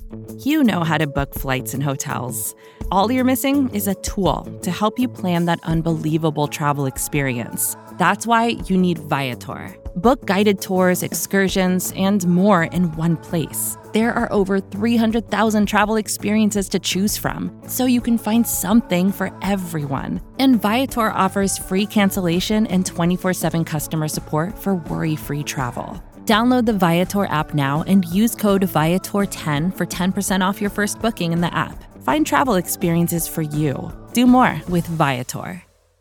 You know how to book flights and hotels. All you're missing is a tool to help you plan that unbelievable travel experience. That's why you need Viator. Book guided tours, excursions, and more in one place. There are over 300,000 travel experiences to choose from, so you can find something for everyone. And Viator offers free cancellation and 24/7 customer support for worry-free travel. Download the Viator app now and use code Viator10 for 10% off your first booking in the app. Find travel experiences for you. Do more with Viator.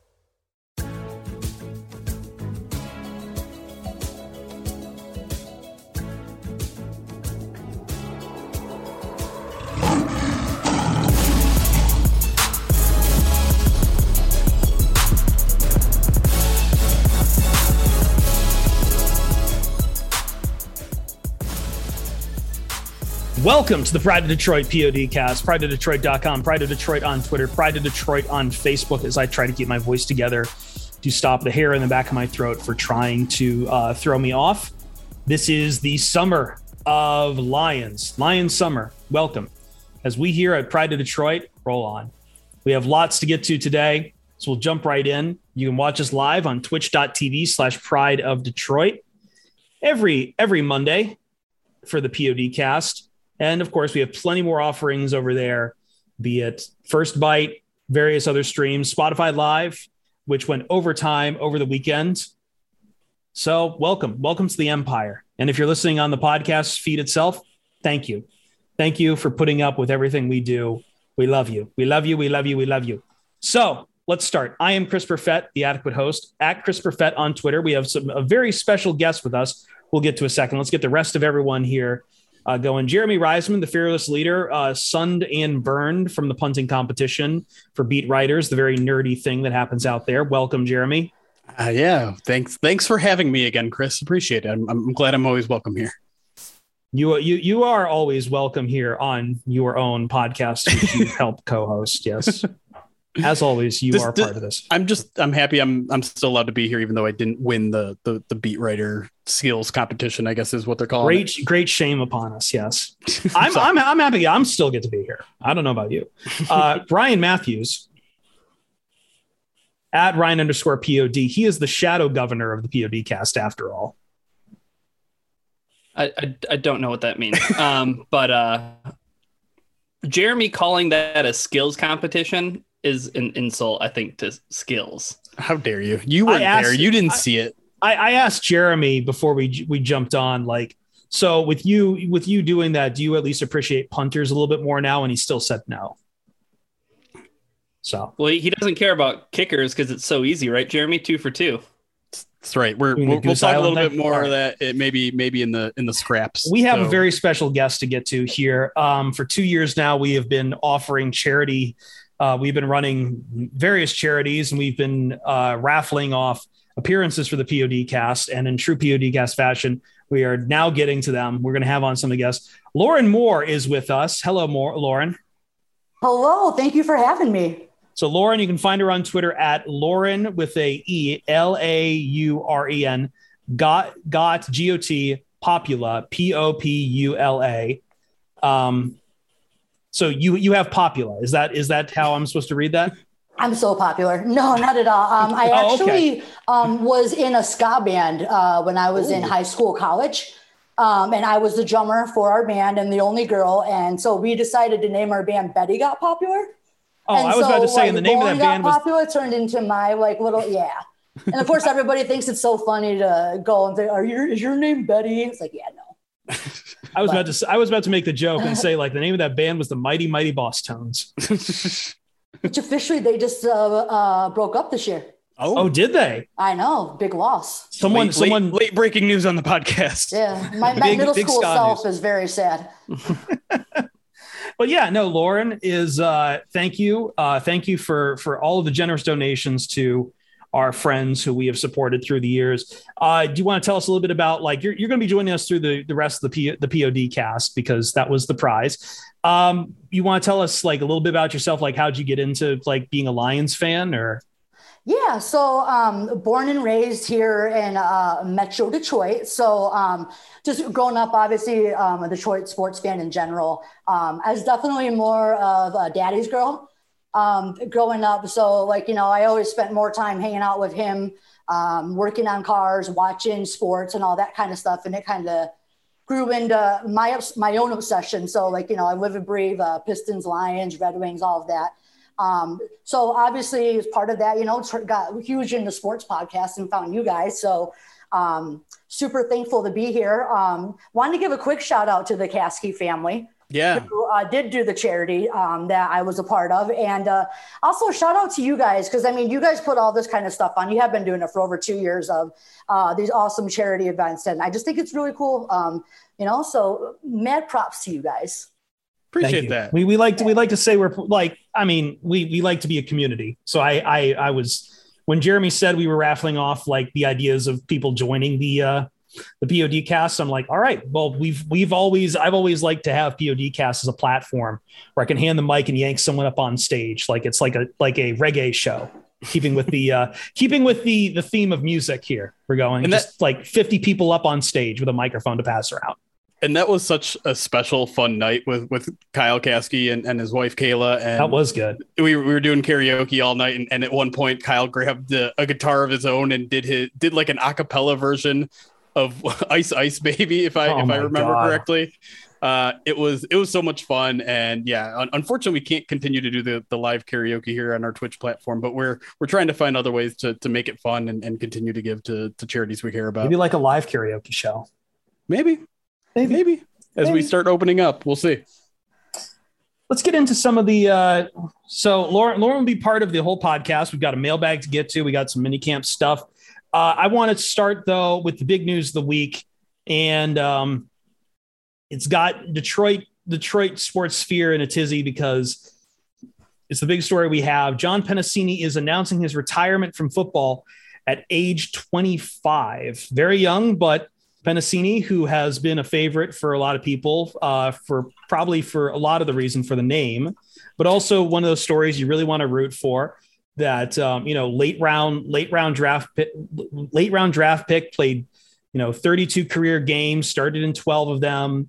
Welcome to the Pride of Detroit PODcast, prideofdetroit.com, Pride of Detroit on Twitter, Pride of Detroit on Facebook, as I try to keep my voice together to stop the hair in the back of my throat for trying to throw me off. This is the summer of Lions summer. Welcome. As we here at Pride of Detroit roll on. We have lots to get to today, so we'll jump right in. You can watch us live on twitch.tv/Pride of Detroit every Monday for the PODcast. And of course, we have plenty more offerings over there, be it First Bite, various other streams, Spotify Live, which went overtime over the weekend. So welcome to the Empire. And if you're listening on the podcast feed itself, thank you. Thank you for putting up with everything we do. We love you. We love you. We love you. We love you. So let's start. I am Chris Perfett, the adequate host, at Chris Perfett on Twitter. We have a very special guest with us. We'll get to a second. Let's get the rest of everyone here going. Jeremy Reisman, the fearless leader, sunned and burned from the punting competition for beat writers, the very nerdy thing that happens out there. Welcome, Jeremy. Yeah, thanks for having me again, Chris. Appreciate it. I'm glad I'm always welcome here. You are always welcome here on your own podcast, which you help co-host. Yes. As always, you are part of this. I'm happy I'm still allowed to be here, even though I didn't win the beat writer skills competition, I guess is what they're calling it. Great shame upon us. Yes. I'm happy. I'm still get to be here. I don't know about you. Ryan Matthews at Ryan_POD. He is the shadow governor of the PODcast after all. I don't know what that means. But Jeremy calling that a skills competition is an insult, I think, to skills. How dare you? You weren't there. You didn't see it. I asked Jeremy before we jumped on, like, so with you doing that, do you at least appreciate punters a little bit more now? And he still said no. So, well, he doesn't care about kickers because it's so easy, right, Jeremy? 2 for 2. That's right. We'll talk a little bit more of that. Maybe in the scraps. We have a very special guest to get to here. For 2 years now, we have been offering charity. We've been running various charities, and we've been raffling off appearances for the PODcast. And in true PODcast fashion, we are now getting to them. We're going to have on some of the guests. Lauren Moore is with us. Hello, Lauren. Hello. Thank you for having me. So Lauren, you can find her on Twitter at Lauren with a E, Lauren, got G-O-T, Popula, Popula. So you have Popula. Is that how I'm supposed to read that? I'm so popular. No, not at all. I actually was in a ska band when I was in high school, college. And I was the drummer for our band and the only girl. And so we decided to name our band Betty Got Popular. Oh, and I was about to say, and the name of that band was Popular turned into my little, yeah. And of course, everybody thinks it's so funny to go and say, is your name Betty? It's like, yeah, no. I was about to make the joke and say, like, the name of that band was the Mighty Mighty Boss Tones. Which officially they just broke up this year. Oh, did they? I know, big loss. Someone late breaking news on the podcast. Yeah, my middle school self is very sad. But yeah, no, Lauren is. Thank you for all of the generous donations to our friends who we have supported through the years. Do you want to tell us a little bit about, like, you're going to be joining us through the rest of the POD cast, because that was the prize. You want to tell us, like, a little bit about yourself, like, how'd you get into, like, being a Lions fan? Or Yeah, so born and raised here in Metro Detroit. So just growing up, obviously, a Detroit sports fan in general. I was definitely more of a daddy's girl growing up. So, like, I always spent more time hanging out with him, working on cars, watching sports and all that kind of stuff. And it kind of grew into my own obsession. So, like, I live and breathe Pistons, Lions, Red Wings, all of that. So obviously as part of that, got huge into sports podcasts and found you guys. So, super thankful to be here. Wanted to give a quick shout out to the Caskey family. Yeah. Who did do the charity, that I was a part of. And, also shout out to you guys. Cause I mean, you guys put all this kind of stuff on. You have been doing it for over 2 years of, these awesome charity events. And I just think it's really cool. So mad props to you guys. Appreciate that. We like to say we're like, we like to be a community. So I was, when Jeremy said we were raffling off like the ideas of people joining the POD cast, I'm like, all right, well, I've always liked to have POD cast as a platform where I can hand the mic and yank someone up on stage. Like it's like a reggae show, keeping with the theme of music here. We're going and just like 50 people up on stage with a microphone to pass around. And that was such a special, fun night with Kyle Caskey and his wife, Kayla. And that was good. We were doing karaoke all night. And at one point, Kyle grabbed a guitar of his own and did like an a cappella version of Ice Ice Baby, if I remember correctly. It was so much fun. And yeah, unfortunately, we can't continue to do the live karaoke here on our Twitch platform, but we're trying to find other ways to make it fun and continue to give to charities we care about. Maybe like a live karaoke show. Maybe. As we start opening up, we'll see. Let's get into some of the. So Lauren will be part of the whole podcast. We've got a mailbag to get to. We got some mini camp stuff. I want to start though with the big news of the week, and it's got Detroit sports sphere in a tizzy because it's the big story we have. John Penisini is announcing his retirement from football at age 25. Very young, but Penisini, who has been a favorite for a lot of people, for a lot of the reason for the name, but also one of those stories you really want to root for. That late round draft pick, played 32 career games, started in 12 of them.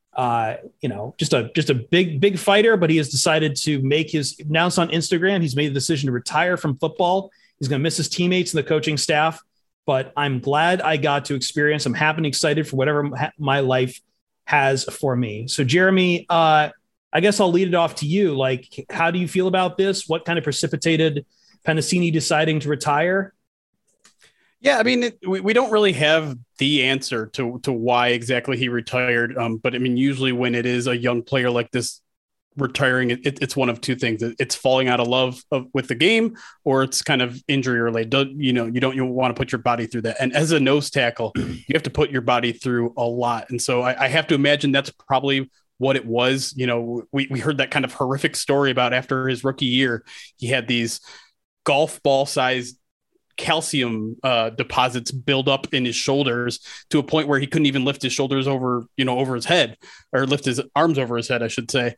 Just a big fighter, but he has decided to announce on Instagram he's made the decision to retire from football. He's going to miss his teammates and the coaching staff. But I'm glad I got to experience. I'm happy and excited for whatever my life has for me. So, Jeremy, I guess I'll lead it off to you. Like, how do you feel about this? What kind of precipitated Penisini deciding to retire? Yeah, I mean, we don't really have the answer to why exactly he retired. But I mean, usually when it is a young player like this retiring, it's one of two things. It's falling out of love with the game, or it's kind of injury related. You don't want to put your body through that. And as a nose tackle, you have to put your body through a lot. And so I have to imagine that's probably what it was. We heard that kind of horrific story about after his rookie year, he had these golf ball sized calcium deposits build up in his shoulders to a point where he couldn't even lift his shoulders over his head, or lift his arms over his head, I should say.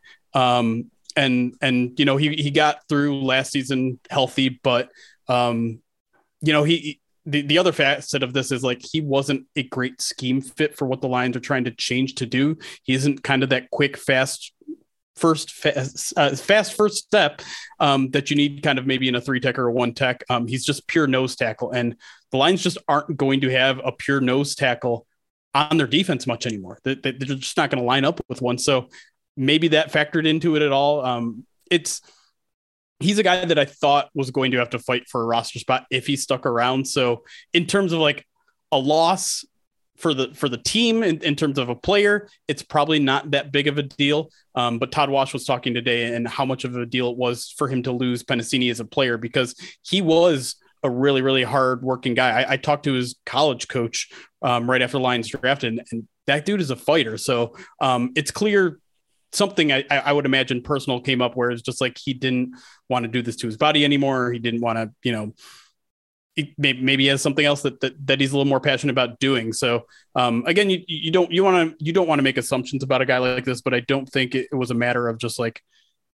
He got through last season healthy, but the other facet of this is like, he wasn't a great scheme fit for what the Lions are trying to change to do. He isn't kind of that quick, fast first step that you need kind of maybe in a 3-tech or a 1-tech. He's just pure nose tackle, and the Lions just aren't going to have a pure nose tackle on their defense much anymore. They're just not going to line up with one. So maybe that factored into it at all. He's a guy that I thought was going to have to fight for a roster spot if he stuck around. So in terms of like a loss for the team, in terms of a player, it's probably not that big of a deal. But Todd Wash was talking today and how much of a deal it was for him to lose Penisini as a player, because he was a really, really hard working guy. I talked to his college coach right after Lions drafted, and that dude is a fighter. So it's clear something I would imagine personal came up where it's just like, he didn't want to do this to his body anymore. He didn't want to, maybe he has something else that he's a little more passionate about doing. So again, you don't want to make assumptions about a guy like this, but I don't think it was a matter of just like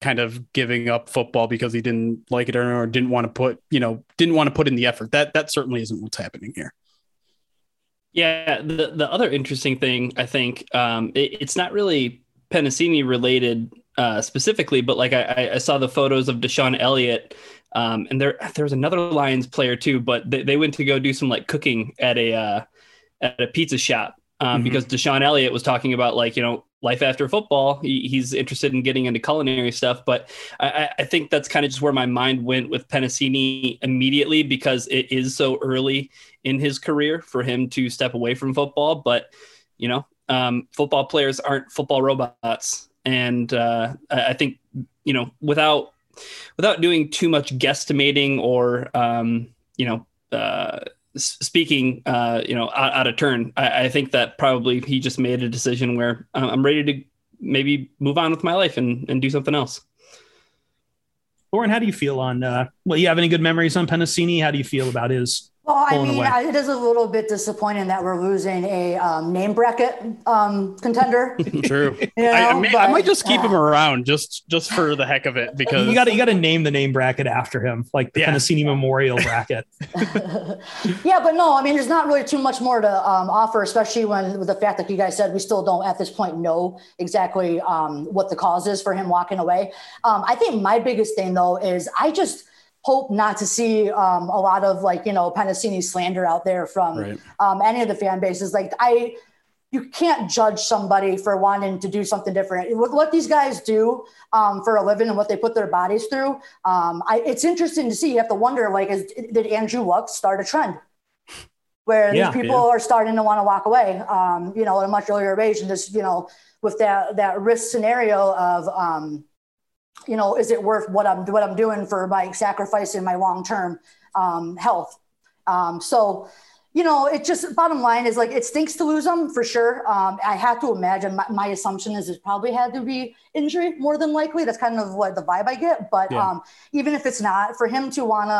kind of giving up football because he didn't like it or didn't want to put in the effort. That certainly isn't what's happening here. Yeah. The other interesting thing, I think, it's not really Penasini related specifically, but like I saw the photos of Deshaun Elliott, and there was another Lions player too, but they went to go do some like cooking at a pizza shop because Deshaun Elliott was talking about like, life after football. He's interested in getting into culinary stuff, but I think that's kind of just where my mind went with Penasini immediately, because it is so early in his career for him to step away from football. But, football players aren't football robots. And I think, without doing too much guesstimating or, speaking, out of turn, I think that probably he just made a decision where I'm ready to maybe move on with my life and do something else. Lauren, how do you feel on, you have any good memories on Penasini? How do you feel about his? Well, I mean, it is a little bit disappointing that we're losing a name bracket contender. True. I might just keep him around just for the heck of it, because you got to name the name bracket after him, like the Penasini Memorial bracket. Yeah, but no, I mean, there's not really too much more to offer, especially with the fact that you guys said we still don't at this point know exactly what the cause is for him walking away. I think my biggest thing though is I just hope not to see a lot of Penasini slander out there from any of the fan bases. Like you can't judge somebody for wanting to do something different. What these guys do for a living and what they put their bodies through. It's interesting to see. You have to wonder, did Andrew Luck start a trend where these people are starting to want to walk away, at a much earlier age, and just, with that risk scenario of, is it worth what I'm doing for my sacrificing my long-term health? So, it just, bottom line is it stinks to lose them for sure. I have to imagine my assumption is it probably had to be injury more than likely. That's kind of what the vibe I get. But even if it's not, for him to want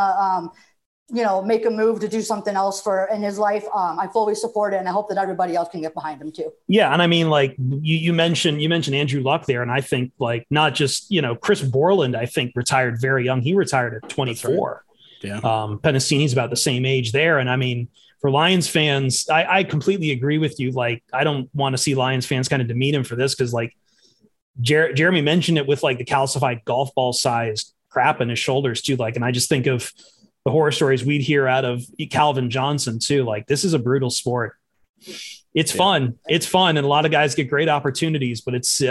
to, make a move to do something else in his life, I fully support it. And I hope that everybody else can get behind him too. Yeah. And I mean, you mentioned Andrew Luck there. And I think not just, Chris Borland, I think retired very young. He retired at 24. Yeah. Penasini's about the same age there. And I mean, for Lions fans, I completely agree with you. I don't want to see Lions fans kind of demean him for this, because Jeremy mentioned it with the calcified golf ball sized crap in his shoulders too. And I just think of the horror stories we'd hear out of Calvin Johnson too. This is a brutal sport. It's fun. It's fun. And a lot of guys get great opportunities, but it's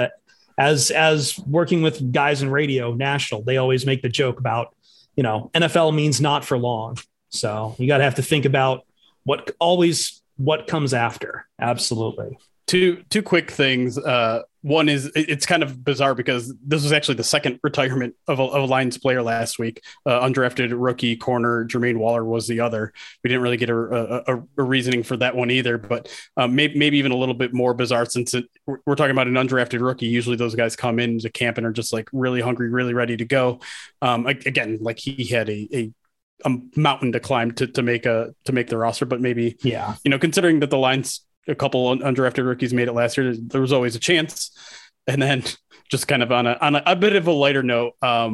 as working with guys in radio national, they always make the joke about, NFL means not for long. So you got to have to think about what comes after. Absolutely. Two quick things. One is it's kind of bizarre because this was actually the second retirement of a Lions player last week. Undrafted rookie corner Jermaine Waller was the other. We didn't really get a reasoning for that one either, but maybe even a little bit more bizarre since we're talking about an undrafted rookie. Usually those guys come into camp and are just really hungry, really ready to go. Again, he had a mountain to climb to make the roster, but maybe, considering that the Lions, a couple undrafted rookies made it last year, there was always a chance. And then just kind of on a bit of a lighter note,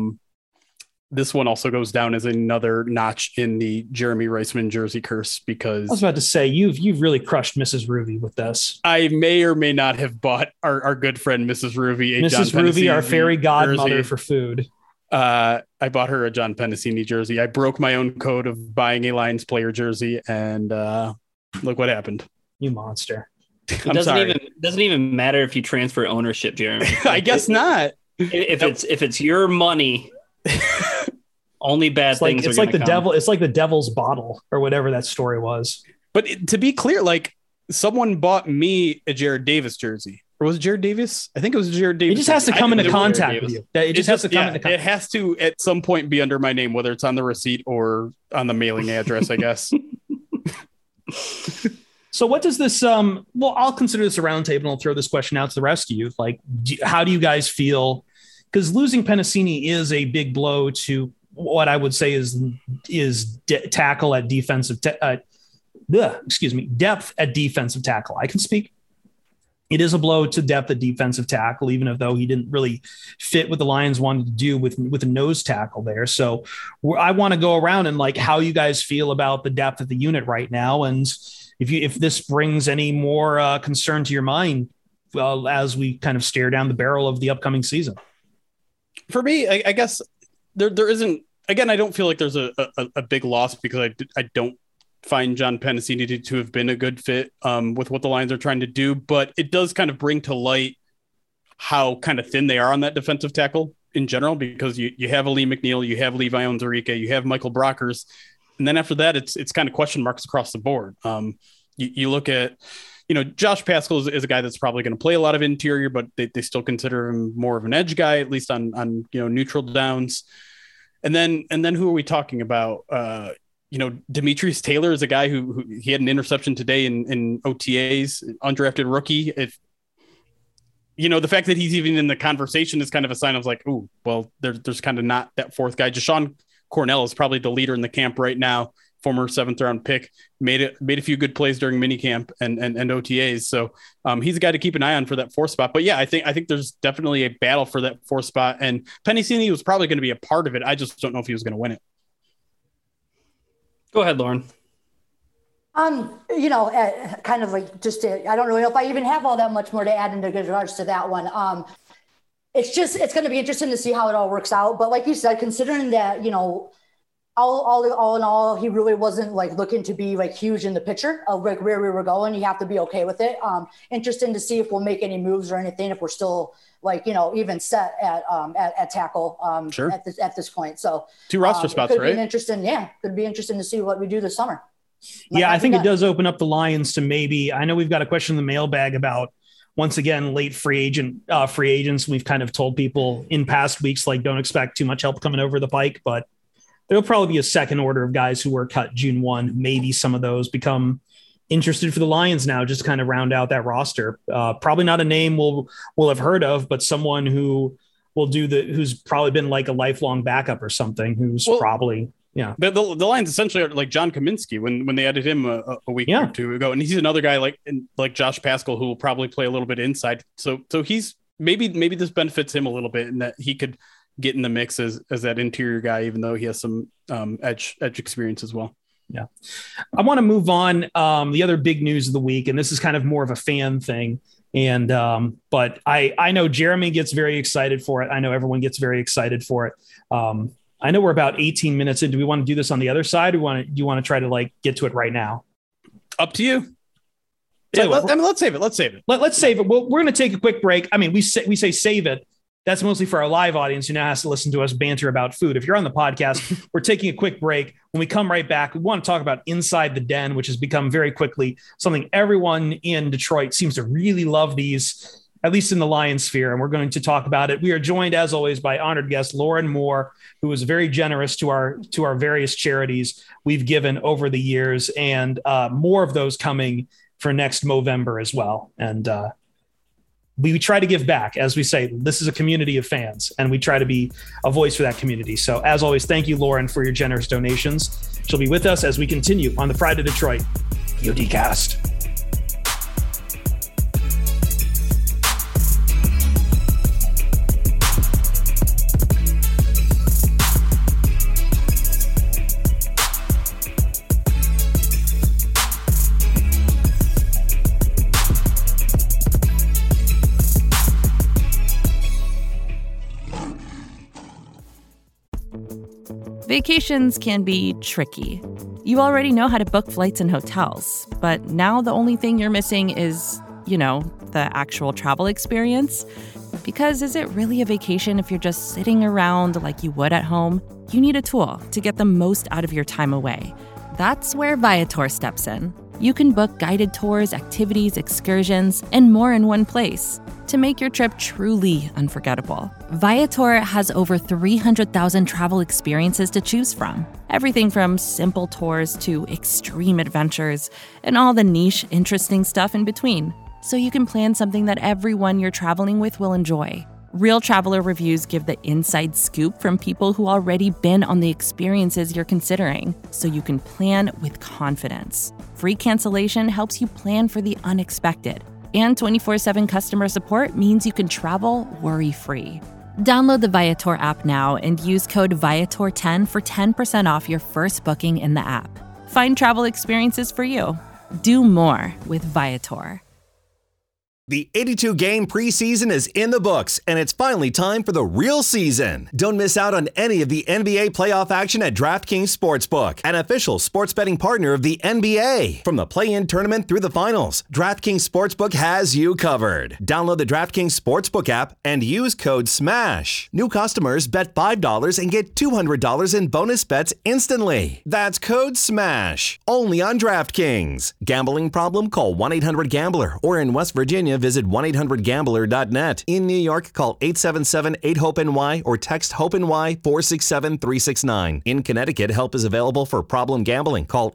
this one also goes down as another notch in the Jeremy Reisman jersey curse, because I was about to say, you've really crushed Mrs. Ruby with this. I may or may not have bought our good friend, Mrs. Ruby, our fairy godmother jersey for food. I bought her a John Penasini jersey. I broke my own code of buying a Lions player jersey, and look what happened. You monster. It doesn't even matter if you transfer ownership, Jeremy. I guess not. If it's your money, only bad things. It's like the devil. It's like the devil's bottle or whatever that story was. But to be clear, someone bought me a Jared Davis jersey. Or was it Jared Davis? I think it was Jared Davis. It just has to come into contact with you. It just has to come into contact. It has to at some point be under my name, whether it's on the receipt or on the mailing address, I guess. So what does this, I'll consider this a roundtable and I'll throw this question out to the rest of you. How do you guys feel? Because losing Penasini is a big blow to what I would say is tackle at defensive, depth at defensive tackle. I can speak. it is a blow to depth at defensive tackle, even though he didn't really fit what the Lions wanted to do with a nose tackle there. So I want to go around and like how you guys feel about the depth of the unit right now. And if this brings any more concern to your mind, well, as we kind of stare down the barrel of the upcoming season. For me, I guess there isn't, again, I don't feel like there's a big loss because I don't find John Penisini to have been a good fit with what the Lions are trying to do, but it does kind of bring to light how kind of thin they are on that defensive tackle in general, because you have Aleem McNeil, you have Levi Onwuzurike, you have Michael Brockers, and then after that, it's kind of question marks across the board. You look at, Josh Paschal is a guy that's probably going to play a lot of interior, but they still consider him more of an edge guy, at least on neutral downs. And then who are we talking about? Demetrius Taylor is a guy who he had an interception today in OTAs, undrafted rookie. If the fact that he's even in the conversation is kind of a sign of like, oh, well, there's kind of not that fourth guy. Jashawn Cornell is probably the leader in the camp right now. Former 7th round pick, made a few good plays during minicamp and OTAs. So he's a guy to keep an eye on for that 4th spot. But yeah, I think there's definitely a battle for that 4th spot, and Penisini was probably going to be a part of it. I just don't know if he was going to win it. Go ahead, Lauren. Kind of like I don't really know if I even have all that much more to add in regards to that one. It's going to be interesting to see how it all works out. But like you said, considering that, all in all, he really wasn't like looking to be like huge in the picture of like where we were going. You have to be okay with it. Interesting to see if we'll make any moves or anything, if we're still like, even set at tackle sure. at this point. So 2 roster spots, could right? Could be interesting to see what we do this summer. I think it does open up the Lions to maybe, I know we've got a question in the mailbag about, once again, late free agents. We've kind of told people in past weeks, like, don't expect too much help coming over the pike, but there'll probably be a second order of guys who were cut June 1. Maybe some of those become interested for the Lions now, just to kind of round out that roster. Probably not a name we'll have heard of, but someone who will who's probably been like a lifelong backup or something, who's probably, yeah. The Lions essentially are like John Kaminsky when they added him a week or two ago. And he's another guy like Josh Paschal, who will probably play a little bit inside. So he's maybe this benefits him a little bit in that he could get in the mix as that interior guy, even though he has some edge experience as well. Yeah. I want to move on. The other big news of the week, and this is kind of more of a fan thing. And, but I know Jeremy gets very excited for it. I know everyone gets very excited for it. I know we're about 18 minutes in. Do we want to do this on the other side? Or do you want to try to like get to it right now? Up to you. Let's save it. Let's save it. Let's save it. Well, we're going to take a quick break. I mean, we say save it. That's mostly for our live audience who now has to listen to us banter about food. If you're on the podcast, we're taking a quick break. When we come right back, we want to talk about Inside the Den, which has become very quickly something everyone in Detroit seems to really love these, at least in the Lions sphere. And we're going to talk about it. We are joined, as always, by honored guest Lauren Moore, who was very generous to our various charities we've given over the years, and more of those coming for next Movember as well. And we try to give back. As we say, this is a community of fans, and we try to be a voice for that community. So as always, thank you, Lauren, for your generous donations. She'll be with us as we continue on the Pride of Detroit PODcast. Vacations can be tricky. You already know how to book flights and hotels, but now the only thing you're missing is, the actual travel experience. Because is it really a vacation if you're just sitting around like you would at home? You need a tool to get the most out of your time away. That's where Viator steps in. You can book guided tours, activities, excursions, and more in one place to make your trip truly unforgettable. Viator has over 300,000 travel experiences to choose from. Everything from simple tours to extreme adventures and all the niche, interesting stuff in between. So you can plan something that everyone you're traveling with will enjoy. Real traveler reviews give the inside scoop from people who already been on the experiences you're considering, so you can plan with confidence. Free cancellation helps you plan for the unexpected. And 24/7 customer support means you can travel worry-free. Download the Viator app now and use code Viator10 for 10% off your first booking in the app. Find travel experiences for you. Do more with Viator. The 82-game preseason is in the books, and it's finally time for the real season. Don't miss out on any of the NBA playoff action at DraftKings Sportsbook, an official sports betting partner of the NBA. From the play-in tournament through the finals, DraftKings Sportsbook has you covered. Download the DraftKings Sportsbook app and use code SMASH. New customers bet $5 and get $200 in bonus bets instantly. That's code SMASH. Only on DraftKings. Gambling problem? Call 1-800-GAMBLER. Or in West Virginia, visit 1-800-GAMBLER.net. In New York, call 877-8-HOPE-NY or text HOPE-NY 467-369. In Connecticut, help is available for problem gambling. Call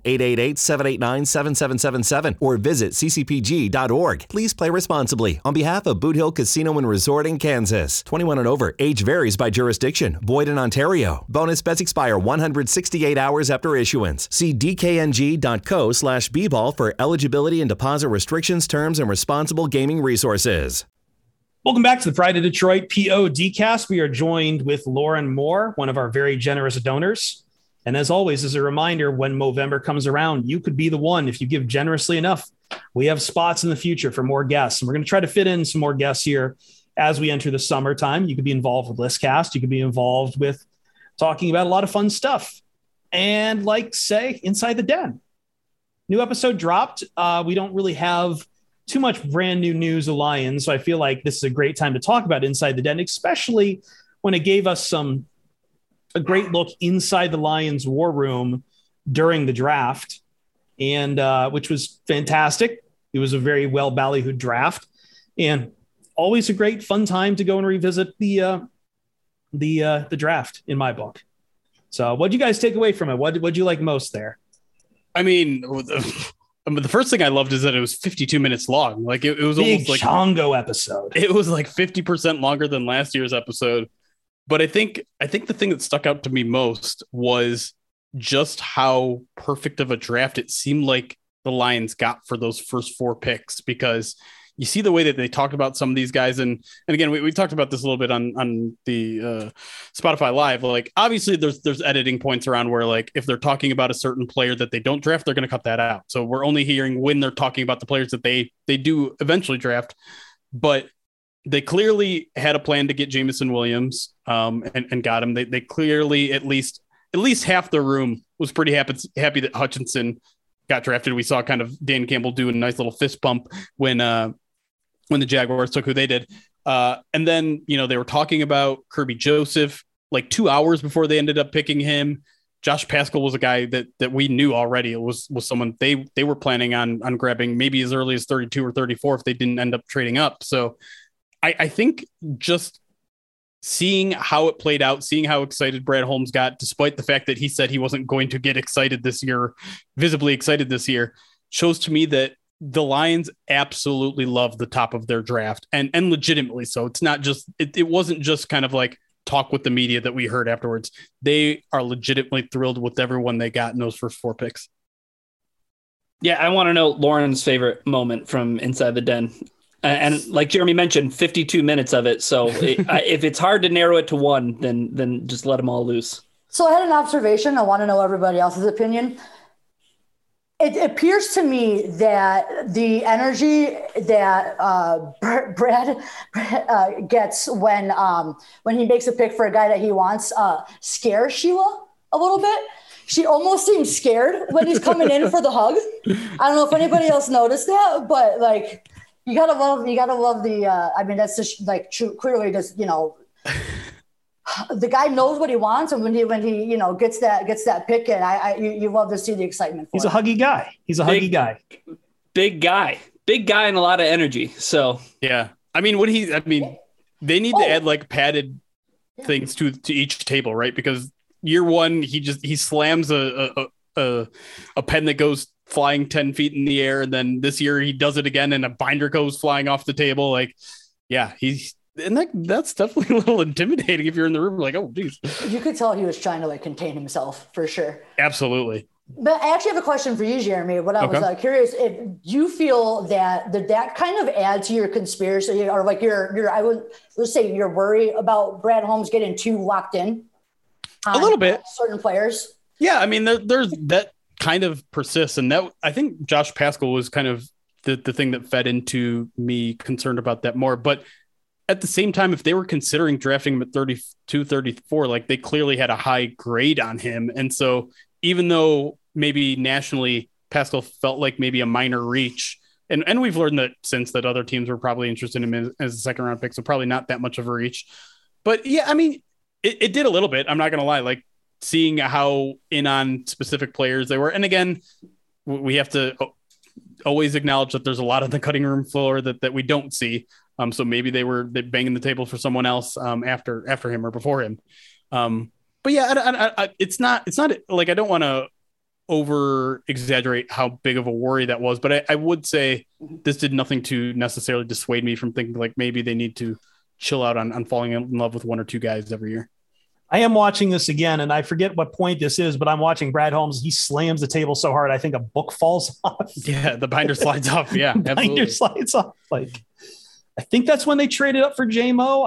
888-789-7777 or visit ccpg.org. Please play responsibly. On behalf of Boot Hill Casino and Resort in Kansas. 21 and over. Age varies by jurisdiction. Void in Ontario. Bonus bets expire 168 hours after issuance. See dkng.co/bball for eligibility and deposit restrictions, terms, and responsible gaming resources. Welcome back to the Pride of Detroit PODcast. We are joined with Lauren Moore, one of our very generous donors. And as always, as a reminder, when Movember comes around, you could be the one if you give generously enough. We have spots in the future for more guests, and we're going to try to fit in some more guests here as we enter the summertime. You could be involved with Listcast. You could be involved with talking about a lot of fun stuff. And like, say, Inside the Den. New episode dropped. We don't really have too much brand new news of Lions. So I feel like this is a great time to talk about Inside the Den, especially when it gave us a great look inside the Lions war room during the draft, and which was fantastic. It was a very well ballyhooed draft, and always a great fun time to go and revisit the draft in my book. So what did you guys take away from it? What'd you like most there? I mean, the first thing I loved is that it was 52 minutes long. Like it was Big almost like Chongo episode. It was like 50% longer than last year's episode. But I think the thing that stuck out to me most was just how perfect of a draft it seemed like the Lions got for those first 4 picks, because you see the way that they talked about some of these guys. And again, we talked about this a little bit on the Spotify Live. Like, obviously there's editing points around where, like, if they're talking about a certain player that they don't draft, they're going to cut that out. So we're only hearing when they're talking about the players that they do eventually draft. But they clearly had a plan to get Jameson Williams and got him. They clearly, at least half the room was pretty happy that Hutchinson got drafted. We saw kind of Dan Campbell do a nice little fist bump when the Jaguars took who they did. And then, they were talking about Kirby Joseph like 2 hours before they ended up picking him. Josh Paschal was a guy that we knew already. It was someone they were planning on grabbing maybe as early as 32 or 34 if they didn't end up trading up. So I think just seeing how it played out, seeing how excited Brad Holmes got, despite the fact that he said he wasn't going to get excited this year, visibly excited this year, shows to me that the Lions absolutely love the top of their draft, and legitimately so. It's not just, it wasn't just kind of like talk with the media that we heard afterwards. They are legitimately thrilled with everyone they got in those first 4 picks. Yeah, I want to know Lauren's favorite moment from Inside the Den. And like Jeremy mentioned, 52 minutes of it. So if it's hard to narrow it to one, then just let them all loose. So I had an observation. I want to know everybody else's opinion. It appears to me that the energy that Brad gets when he makes a pick for a guy that he wants scares Sheila a little bit. She almost seems scared when he's coming in for the hug. I don't know if anybody else noticed that, but like, you gotta love the. I mean, that's just like clearly just the guy knows what he wants, and when he gets that pick in, you love to see the excitement. He's a huggy guy. Big guy, and a lot of energy. So yeah, I mean, they need to add like padded things to each table, right? Because year one, he slams a pen that goes flying 10 feet in the air, and then this year he does it again and a binder goes flying off the table. Like, yeah, that's definitely a little intimidating if you're in the room like, oh geez. You could tell he was trying to like contain himself for sure. Absolutely. But I actually have a question for you, Jeremy. What I was curious, if you feel that did that kind of add to your conspiracy, or like I would say your worry about Brad Holmes getting too locked in a little bit certain players? Yeah, I mean, there's that kind of persists, and that I think Josh Paschal was kind of the thing that fed into me concerned about that more. But at the same time, if they were considering drafting him at 32, 34, like they clearly had a high grade on him, and so even though maybe nationally Paschal felt like maybe a minor reach. And we've learned that since that other teams were probably interested in him as a second round pick. So probably not that much of a reach, but yeah, I mean, it did a little bit. I'm not going to lie. Like seeing how in on specific players they were. And again, we have to always acknowledge that there's a lot of the cutting room floor that we don't see. So maybe they banging the table for someone else after him or before him. But yeah, it's not like, I don't want to over exaggerate how big of a worry that was, but I would say this did nothing to necessarily dissuade me from thinking like maybe they need to chill out on falling in love with one or two guys every year. I am watching this again, and I forget what point this is, but I'm watching Brad Holmes. He slams the table so hard, I think a book falls off. Yeah, the binder slides off. Yeah, the binder slides off. Like, I think that's when they traded up for JMO.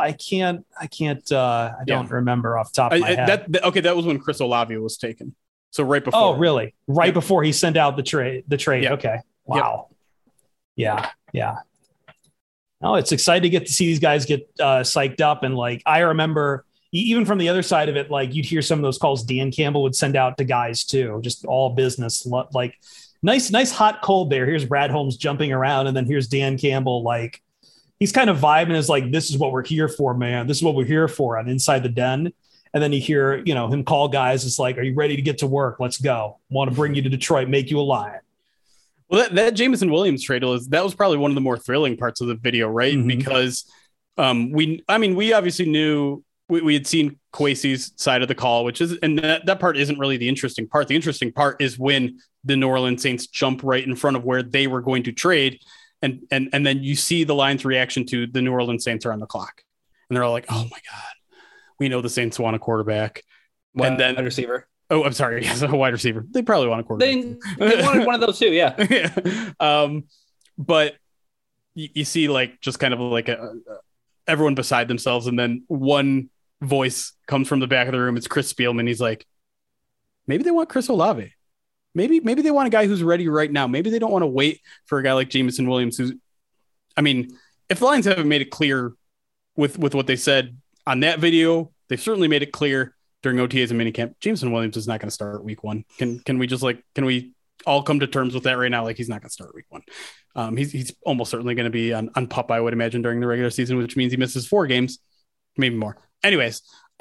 I don't remember off the top of my head. That was when Chris Olave was taken. So right before. Oh, really? Right before he sent out the trade. Yep. Okay. Wow. Yep. Yeah. Oh, it's exciting to get to see these guys get psyched up. And like, I remember even from the other side of it, like you'd hear some of those calls Dan Campbell would send out to guys too, just all business, like nice hot cold there. Here's Brad Holmes jumping around. And then here's Dan Campbell. Like he's kind of vibing as like, this is what we're here for, man. This is what we're here for on Inside the Den. And then you hear, him call guys. It's like, are you ready to get to work? Let's go. Want to bring you to Detroit, make you a Lion. Well, that Jameson Williams trade that was probably one of the more thrilling parts of the video, right? Mm-hmm. Because we obviously knew we had seen Kwesi's side of the call, and that part isn't really the interesting part. The interesting part is when the New Orleans Saints jump right in front of where they were going to trade. And then you see the Lions' reaction to the New Orleans Saints are on the clock. And they're all like, oh my God. We know the Saints want a quarterback. And then wide receiver. Oh, I'm sorry. Yes, a wide receiver. They probably want a quarterback. They wanted one of those too. Yeah. Yeah. But you see like just kind of like everyone beside themselves. And then one voice comes from the back of the room. It's Chris Spielman. He's like, maybe they want Chris Olave. Maybe they want a guy who's ready right now. Maybe they don't want to wait for a guy like Jameson Williams, if the Lions haven't made it clear with what they said on that video, they've certainly made it clear during OTAs and minicamp, Jameson Williams is not going to start week one. Can we all come to terms with that right now? Like he's not going to start week one. He's almost certainly going to be on PUP, I would imagine, during the regular season, which means he misses 4 games, maybe more. Anyways.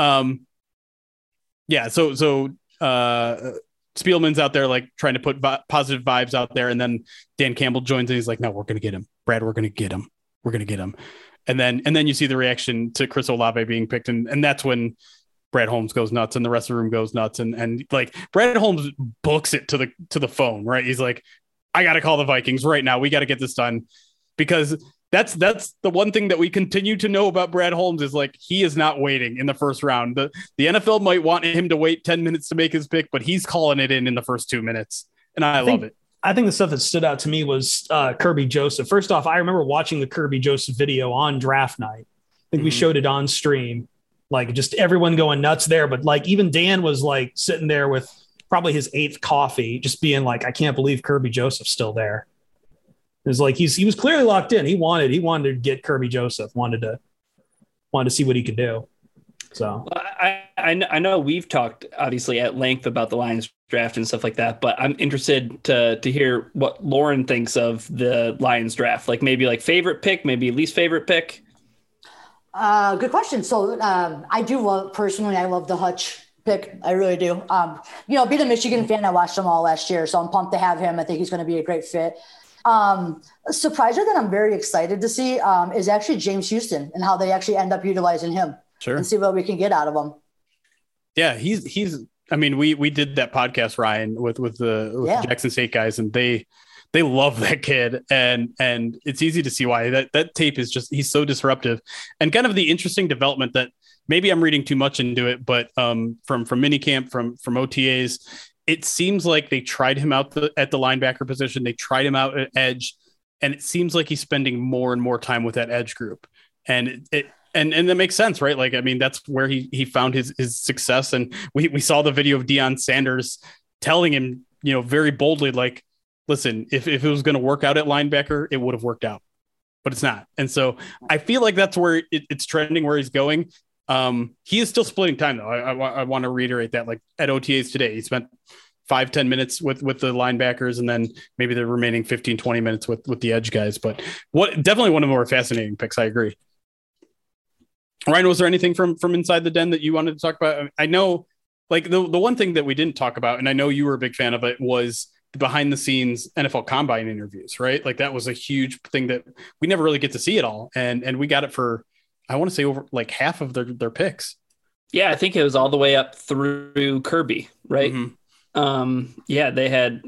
Yeah. So Spielman's out there, like trying to put positive vibes out there. And then Dan Campbell joins and he's like, no, we're going to get him. Brad, we're going to get him. We're going to get him. And then you see the reaction to Chris Olave being picked. And that's when Brad Holmes goes nuts and the rest of the room goes nuts. And like Brad Holmes books it to the phone, right? He's like, I got to call the Vikings right now. We got to get this done, because that's the one thing that we continue to know about Brad Holmes is like, he is not waiting in the first round. The NFL might want him to wait 10 minutes to make his pick, but he's calling it in the first 2 minutes. And I love it. I think the stuff that stood out to me was Kirby Joseph. First off, I remember watching the Kirby Joseph video on draft night. I think we showed it on stream, like just everyone going nuts there. But like even Dan was like sitting there with probably his 8th coffee, just being like, I can't believe Kirby Joseph's still there. It was like, he was clearly locked in. He wanted to get Kirby Joseph, wanted to see what he could do. So I know we've talked obviously at length about the Lions draft and stuff like that, but I'm interested to hear what Lauren thinks of the Lions draft. Like maybe like favorite pick, maybe least favorite pick. Good question. So I love the Hutch pick. I really do. Being a Michigan fan, I watched them all last year, so I'm pumped to have him. I think he's going to be a great fit. A surpriser that I'm very excited to see is actually James Houston and how they actually end up utilizing him. Sure. And see what we can get out of him. Yeah, he's. I mean, we did that podcast, Ryan, with the Jackson State guys, and they love that kid, and it's easy to see why. That tape is just, he's so disruptive, and kind of the interesting development that maybe I'm reading too much into it, but from minicamp, from OTAs, it seems like they tried him out at the linebacker position. They tried him out at edge, and it seems like he's spending more and more time with that edge group. And and that makes sense, right? Like, I mean, that's where he found his success. And we saw the video of Deion Sanders telling him, very boldly, like, listen, if it was going to work out at linebacker, it would have worked out, but it's not. And so I feel like that's where it's trending, where he's going. He is still splitting time though. I want to reiterate that, like at OTAs today, he spent 5-10 minutes with the linebackers, and then maybe the remaining 15-20 minutes with the edge guys. But definitely one of the more fascinating picks. I agree. Ryan, was there anything from inside the den that you wanted to talk about? I know, like the one thing that we didn't talk about, and I know you were a big fan of it, was the behind the scenes NFL Combine interviews, right? Like that was a huge thing that we never really get to see it all. And we got it for, I want to say, over like half of their picks. Yeah, I think it was all the way up through Kirby, right? Mm-hmm. Yeah, they had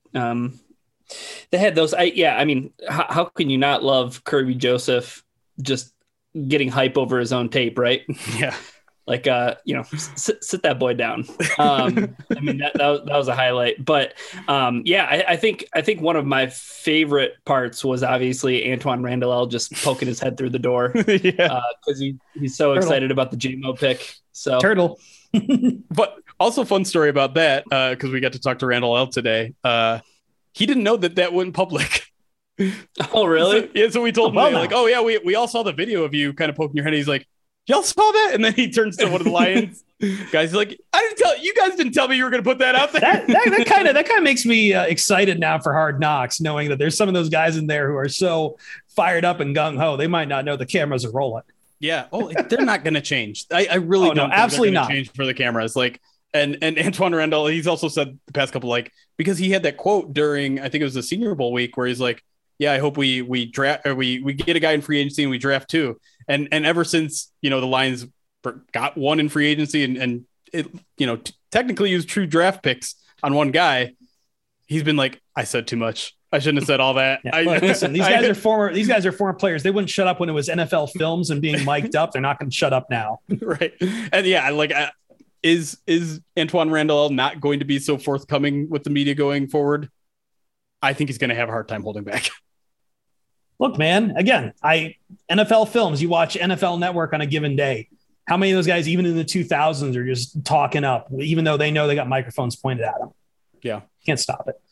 those. I mean, how can you not love Kirby Joseph just getting hype over his own tape, right? Yeah. Like, sit that boy down. I mean, that was a highlight. But I think one of my favorite parts was obviously Antoine Randall just poking his head through the door. Yeah, because he's so excited about the JMO pick. So Turtle. But also fun story about that, because we got to talk to Randall L today. He didn't know that went public. Oh, really? So we told him, like, oh yeah, we all saw the video of you kind of poking your head. He's like, y'all saw that? And then he turns to one of the Lions guys. He's like, I didn't tell you guys, didn't tell me you were going to put that out there. That kind of makes me excited now for Hard Knocks, knowing that there's some of those guys in there who are so fired up and gung ho, they might not know the cameras are rolling. Yeah. Oh, they're not going to change. I really don't. Absolutely not. Change for the cameras. Like, and Antoine Randall, he's also said the past couple, like, because he had that quote during, I think it was the Senior Bowl week, where he's like, yeah, I hope we draft, or we get a guy in free agency and we draft two. And ever since, the Lions got one in free agency and it, technically used true draft picks on one guy, he's been like, I said too much. I shouldn't have said all that. Yeah, listen, these guys are former players. They wouldn't shut up when it was NFL films and being mic'd up. They're not going to shut up now. Right. And yeah, like, is Antoine Randall not going to be so forthcoming with the media going forward? I think he's going to have a hard time holding back. Look, man, again, NFL films, you watch NFL Network on a given day. How many of those guys, even in the 2000s, are just talking up, even though they know they got microphones pointed at them? Yeah. Can't stop it.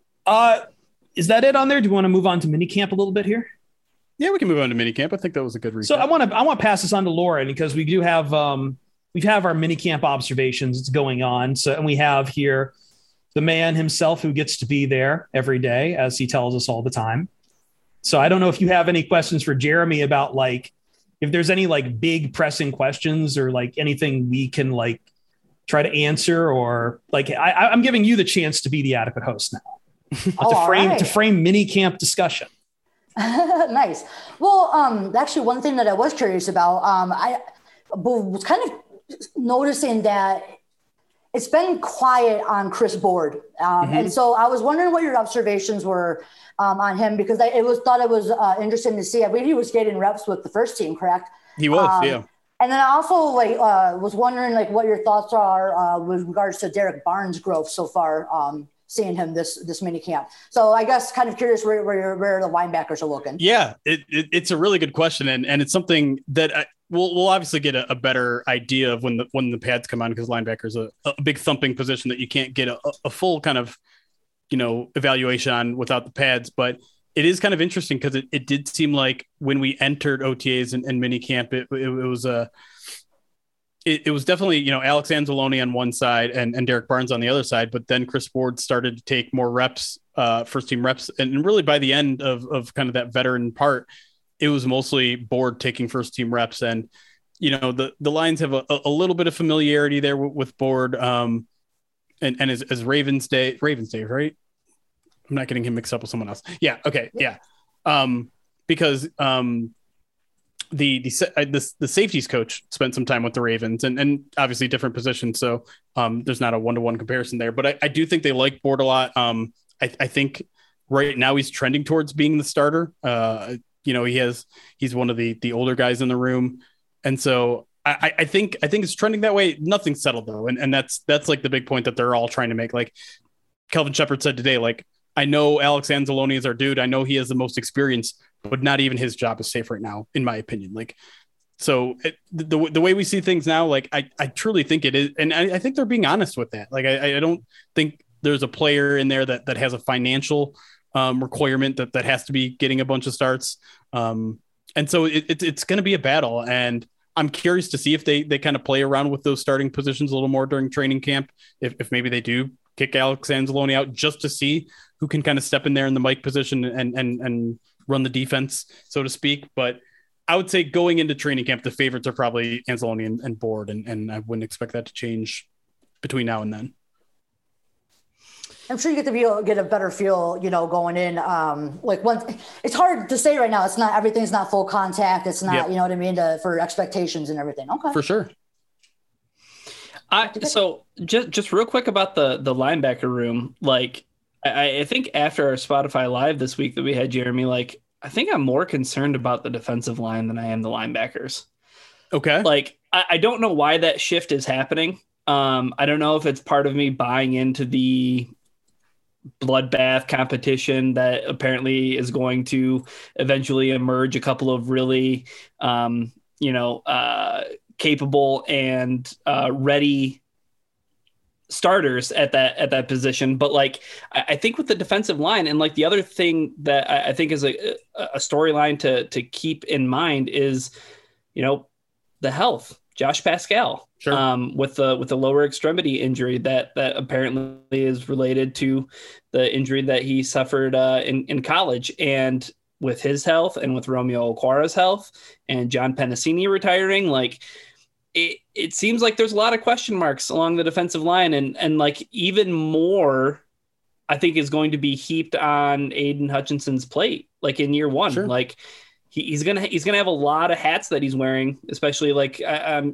Is that it on there? Do you want to move on to minicamp a little bit here? Yeah, we can move on to minicamp. I think that was a good recap. So I want to pass this on to Lauren, because we do have we have our minicamp observations. It's going on. So, and we have here the man himself who gets to be there every day, as he tells us all the time. So I don't know if you have any questions for Jeremy about, like, if there's any like big pressing questions or like anything we can like try to answer, or like I'm giving you the chance to be the adequate host now to frame mini camp discussion. Nice. Well, actually, one thing that I was curious about, I was kind of noticing that it's been quiet on Chris Board. And so I was wondering what your observations were on him, because it was interesting to see. I believe he was getting reps with the first team, correct? He was, yeah. And then I also was wondering what your thoughts are with regards to Derek Barnes' growth so far, seeing him this mini camp. So I guess kind of curious where the linebackers are looking. Yeah, it's a really good question, and it's something that we'll obviously get a better idea of when the pads come on, because linebacker is a big thumping position that you can't get a full kind of evaluation on without the pads. But it is kind of interesting, because it did seem like when we entered OTAs and mini camp, it was definitely, Alex Anzalone on one side and Derek Barnes on the other side. But then Chris Board started to take more reps, first team reps. And really by the end of kind of that veteran part, it was mostly Board taking first team reps. And, the Lions have a little bit of familiarity there with Board. And as Ravens Day, right? I'm not getting him mixed up with someone else. Yeah. Okay. Yeah. Because the safeties coach spent some time with the Ravens and obviously different positions. So there's not a 1-to-1 comparison there, but I do think they like Board a lot. I think right now he's trending towards being the starter. He's one of the older guys in the room. And so I think it's trending that way. Nothing's settled though. And that's like the big point that they're all trying to make. Like Kelvin Shepherd said today, like, I know Alex Anzalone is our dude. I know he has the most experience, but not even his job is safe right now, in my opinion. Like, so the way we see things now, like I truly think it is. And I think they're being honest with that. Like, I don't think there's a player in there that has a financial requirement that has to be getting a bunch of starts. And so it's going to be a battle. And I'm curious to see if they kind of play around with those starting positions a little more during training camp. If maybe they do kick Alex Anzalone out just to see who can kind of step in there in the Mike position and run the defense, so to speak. But I would say going into training camp, the favorites are probably Anzalone and Board, and I wouldn't expect that to change between now and then. I'm sure you get a better feel, going in. Like once, it's hard to say right now. It's not, everything's not full contact. It's not, you know what I mean, for expectations and everything. Okay, for sure. So just real quick about the linebacker room. Like, I think after our Spotify Live this week that we had, Jeremy, like, I think I'm more concerned about the defensive line than I am the linebackers. Okay. Like, I don't know why that shift is happening. I don't know if it's part of me buying into the bloodbath competition that apparently is going to eventually emerge a couple of really, capable and ready starters at that position. But like, I think with the defensive line, and like the other thing that I think is a storyline to keep in mind is, the health. Josh Pascal, sure. With the lower extremity injury that apparently is related to the injury that he suffered in college, and with his health and with Romeo Okwara's health and John Pennicini retiring, like it seems like there's a lot of question marks along the defensive line, and like even more, I think is going to be heaped on Aiden Hutchinson's plate, like in year one. Sure. Like he's gonna have a lot of hats that he's wearing, especially like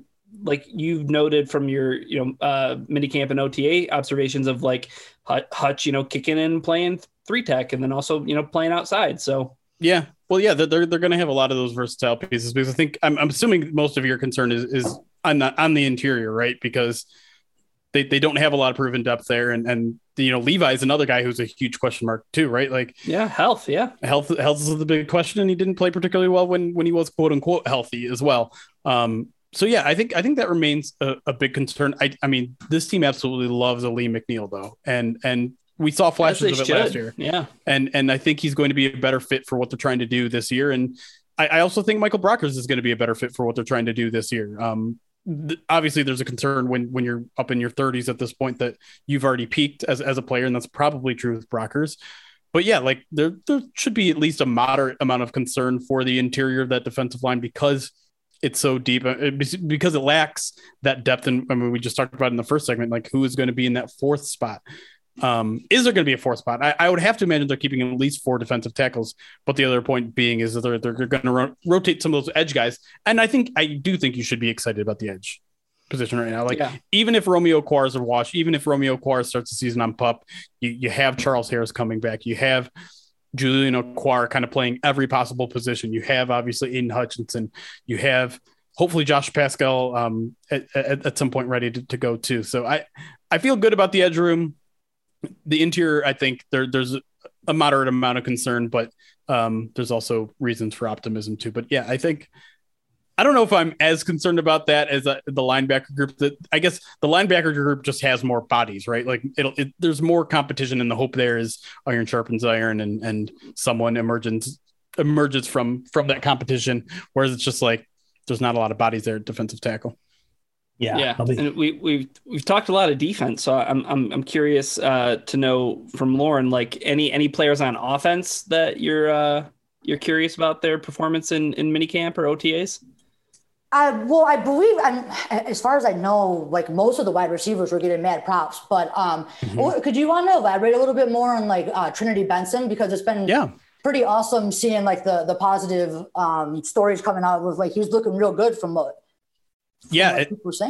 you've noted from your minicamp and OTA observations of like Hutch, kicking in and playing 3-tech, and then also playing outside. So yeah, well, yeah, they're going to have a lot of those versatile pieces, because I think I'm assuming most of your concern is on the interior, right? Because they don't have a lot of proven depth there, and Levi's another guy who's a huge question mark too, right? Like, health is the big question, and he didn't play particularly well when he was quote unquote healthy as well. So yeah, I think that remains a big concern. I mean, this team absolutely loves Aleem McNeil though, and we saw flashes of it last year. Yeah, and I think he's going to be a better fit for what they're trying to do this year, and I also think Michael Brockers is going to be a better fit for what they're trying to do this year. Obviously there's a concern when you're up in your 30s at this point that you've already peaked as a player, and that's probably true with Brockers. But yeah, like there should be at least a moderate amount of concern for the interior of that defensive line, because it's so deep, because it lacks that depth. And I mean, we just talked about in the first segment, like who is going to be in that fourth spot. Is there going to be a fourth spot? I would have to imagine they're keeping at least 4 defensive tackles. But the other point being is that they're going to rotate some of those edge guys. And I do think you should be excited about the edge position right now. Like, even if Romeo Okwara is a wash, even if Romeo Okwara starts the season on PUP, you have Charles Harris coming back. You have Julian Okwara kind of playing every possible position. You have obviously Aiden Hutchinson. You have hopefully Josh Pascal at some point ready to go too. So I feel good about the edge room. The interior, I think there's a moderate amount of concern, but there's also reasons for optimism too. But yeah, I don't know if I'm as concerned about that as the linebacker group. That I guess the linebacker group just has more bodies, right? Like there's more competition, and the hope there is iron sharpens iron, and someone emerges from that competition. Whereas it's just like there's not a lot of bodies there at defensive tackle. Yeah. And we've talked a lot of defense, so I'm curious to know from Lauren, like any players on offense that you're curious about their performance in minicamp or OTAs. Well, I believe, as far as I know, like most of the wide receivers were getting mad props. But could you want to elaborate a little bit more on like Trinity Benson, because it's been pretty awesome seeing like the positive stories coming out with like he's looking real good from what people were saying.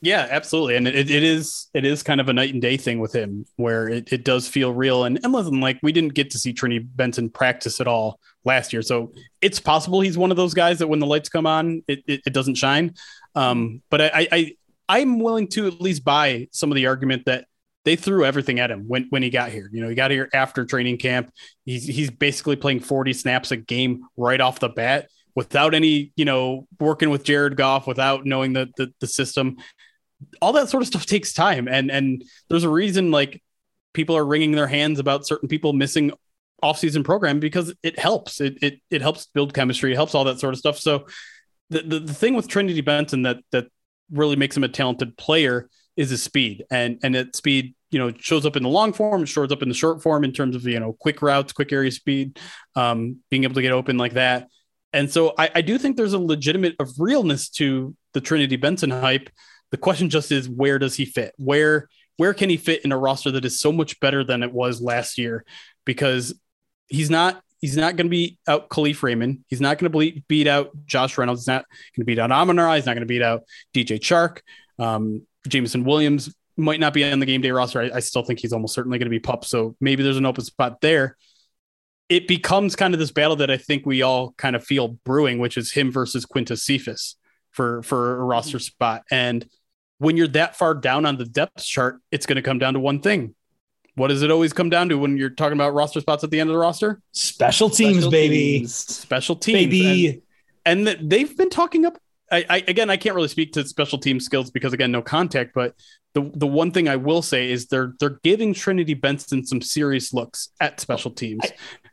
Yeah, absolutely. And it is kind of a night and day thing with him where it does feel real. And listen, like we didn't get to see Trinity Benson practice at all last year. So it's possible he's one of those guys that when the lights come on, it doesn't shine. But I'm willing to at least buy some of the argument that they threw everything at him when he got here. You know, he got here after training camp. He's basically playing 40 snaps a game right off the bat without any, you know, working with Jared Goff, without knowing the system. All that sort of stuff takes time. And there's a reason like people are wringing their hands about certain people missing off-season program because it helps. It helps build chemistry. It helps all that sort of stuff. So the thing with Trinity Benson that really makes him a talented player is his speed. And that speed, you know, shows up in the long form, shows up in the short form in terms of, you know, quick routes, quick area speed, being able to get open like that. And so I do think there's a legitimate of realness to the Trinity Benson hype. The question just is, where does he fit? Where can he fit in a roster that is so much better than it was last year? Because he's not going to beat out Khalif Raymond. He's not going to beat out Josh Reynolds. He's not going to beat out Amon-Ra. He's not going to beat out DJ Chark. Jameson Williams might not be on the game day roster. I still think he's almost certainly going to be PUP. So maybe there's an open spot there. It becomes kind of this battle that I think we all kind of feel brewing, which is him versus Quintez Cephus for a roster spot. And when you're that far down on the depth chart, it's going to come down to one thing. What does it always come down to when you're talking about roster spots at the end of the roster? Special teams, baby. Special teams. Baby. And they've been talking up. I can't really speak to special team skills because, again, no contact. But the one thing I will say is they're giving Trinity Benson some serious looks at special teams.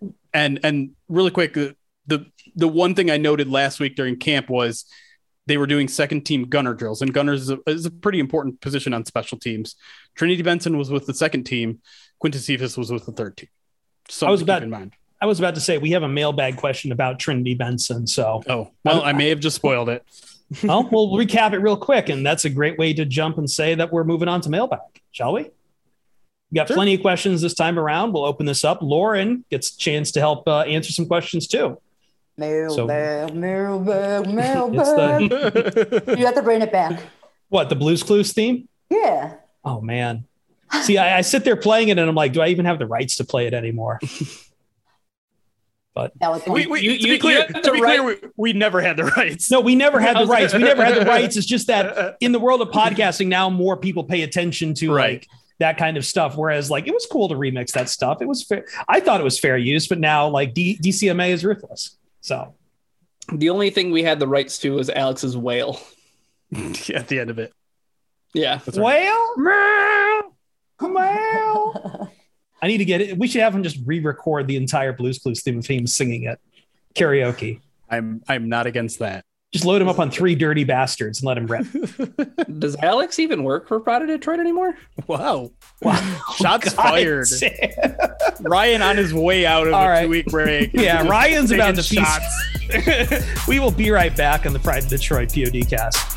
And really quick, the one thing I noted last week during camp was they were doing second team gunner drills, and gunners is a pretty important position on special teams. Trinity Benson was with the second team. Quintez Cephus was with the third team. So I was about to say we have a mailbag question about Trinity Benson. So, I may have just spoiled it. Well, we'll recap it real quick, and that's a great way to jump and say that we're moving on to mailbag, shall we? We got plenty of questions this time around. We'll open this up. Lauren gets a chance to help answer some questions too. Mailbag. You have to bring it back. What, the Blue's Clues theme? Yeah. Oh, man. See, I sit there playing it, and I'm like, do I even have the rights to play it anymore? But to be clear, we never had the rights. No, we never had the rights. We never had the rights. It's just that in the world of podcasting now, more people pay attention to like that kind of stuff. Whereas like it was cool to remix that stuff. It was fair. I thought it was fair use, but now like DCMA is ruthless. So the only thing we had the rights to was Alex's wail at the end of it. Yeah. Wail. I need to get it. We should have him just re-record the entire Blue's Clues theme of him singing it. Karaoke. I'm not against that. Just load him up on 3 Dirty Bastards and let him rip. Does Alex even work for Pride of Detroit anymore? Wow. Shots fired. Ryan on his way out of a 2-week break. Yeah, Ryan's about to shots. We will be right back on the Pride of Detroit PODcast.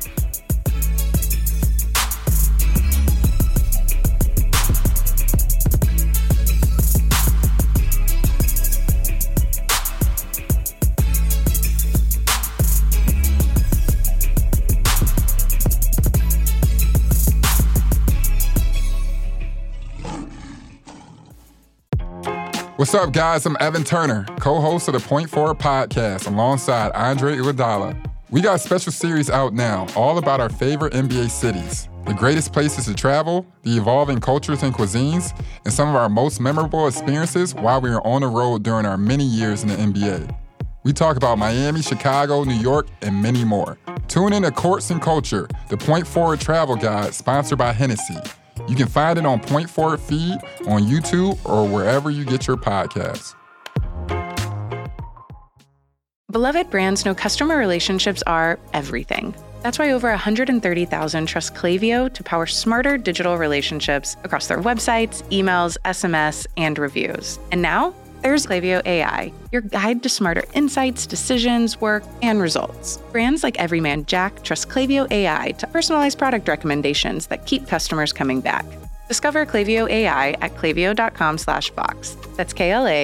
What's up, guys? I'm Evan Turner, co-host of the Point Forward podcast alongside Andre Iguodala. We got a special series out now, all about our favorite NBA cities, the greatest places to travel, the evolving cultures and cuisines, and some of our most memorable experiences while we were on the road during our many years in the NBA. We talk about Miami, Chicago, New York, and many more. Tune in to Courts and Culture, the Point Forward travel guide sponsored by Hennessy. You can find it on Point Forward feed, on YouTube, or wherever you get your podcasts. Beloved brands know customer relationships are everything. That's why over 130,000 trust Klaviyo to power smarter digital relationships across their websites, emails, SMS, and reviews. And now, there's Klaviyo AI, your guide to smarter insights, decisions, work, and results. Brands like Everyman Jack trust Klaviyo AI to personalize product recommendations that keep customers coming back. Discover Klaviyo AI at klaviyo.com/Vox. That's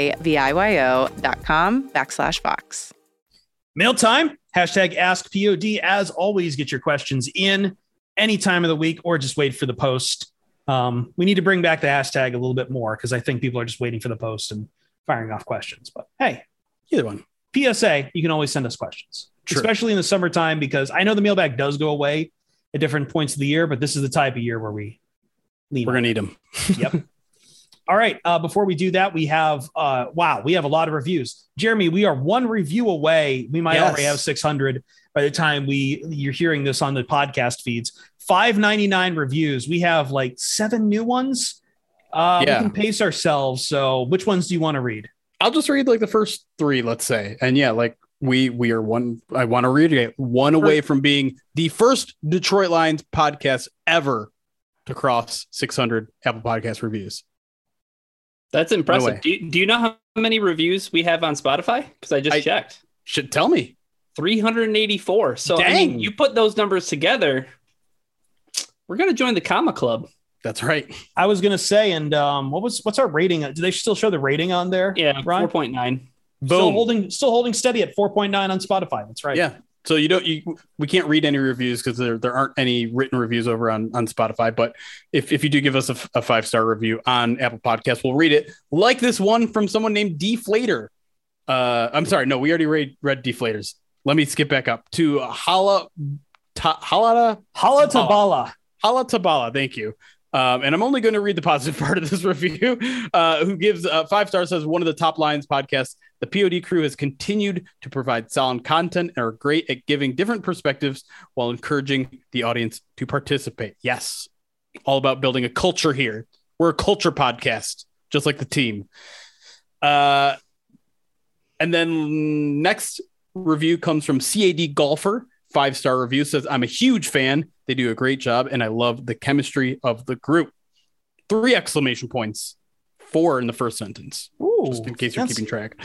KLAVIYO.com/Vox. Mail time. #AskPOD. As always, get your questions in. any time of the week, or just wait for the post. We need to bring back the hashtag a little bit more because I think people are just waiting for the post and firing off questions. But hey, either one. PSA, you can always send us questions, especially in the summertime, because I know the mailbag does go away at different points of the year, but this is the type of year where we're going to need them. Yep. All right. Before we do that, we have we have a lot of reviews. Jeremy, we are one review away. We might already have 600 by the time you're hearing this on the podcast feeds. 599 reviews. We have like 7 new ones. We can pace ourselves. So which ones do you want to read? I'll just read like the first 3, let's say. And we are one. I want to reiterate, one away from being the first Detroit Lions podcast ever to cross 600 Apple Podcast reviews. That's impressive. No, do you know how many reviews we have on Spotify? Because I just checked. Should tell me. 384. So dang. I mean, you put those numbers together, we're gonna join the comma club. That's right. I was gonna say, and what's our rating? Do they still show the rating on there? Yeah, 4.9. Boom. Still holding steady at 4.9 on Spotify. That's right. Yeah. So we can't read any reviews because there aren't any written reviews over on Spotify. But if you do give us a 5-star review on Apple Podcasts, we'll read it. Like this one from someone named Deflator. I'm sorry, no, we already read Deflators. Let me skip back up to Hala Tabala. Thank you. And I'm only going to read the positive part of this review. Who gives 5 stars, says one of the top Lions podcasts. The POD crew has continued to provide solid content and are great at giving different perspectives while encouraging the audience to participate. Yes, all about building a culture here. We're a culture podcast, just like the team. And then next review comes from CAD Golfer. 5-star review, says, I'm a huge fan. They do a great job, and I love the chemistry of the group. 3 exclamation points. 4 in the first sentence. Ooh, just in case you're keeping track.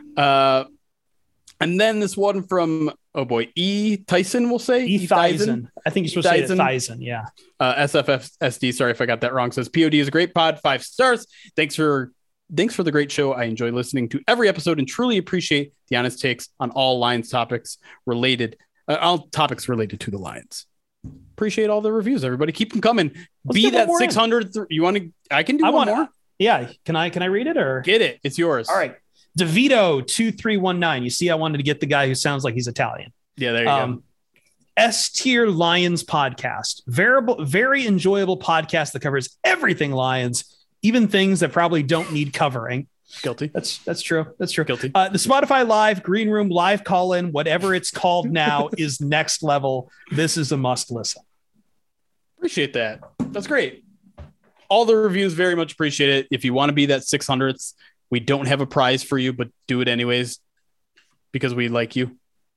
And then this one from, E. Tyson, we'll say. E. Tyson. I think you're supposed to say Tyson, yeah. SFFSD, sorry if I got that wrong, says, POD is a great pod, 5 stars. Thanks for the great show. I enjoy listening to every episode and truly appreciate the honest takes on all Lions topics related to the Lions. Appreciate all the reviews, everybody. Keep them coming. Be that 600. You want to? I can do one more. Yeah. Can I read it or get it? It's yours. All right. DeVito 2319. You see, I wanted to get the guy who sounds like he's Italian. Yeah, there you go. S-tier Lions podcast. Very enjoyable podcast that covers everything Lions, even things that probably don't need covering. Guilty. That's true. Guilty. The Spotify Live, Green Room, Live Call-In, whatever it's called now, is next level. This is a must listen. Appreciate that. That's great. All the reviews, very much appreciate it. If you want to be that 600th, we don't have a prize for you, but do it anyways because we like you.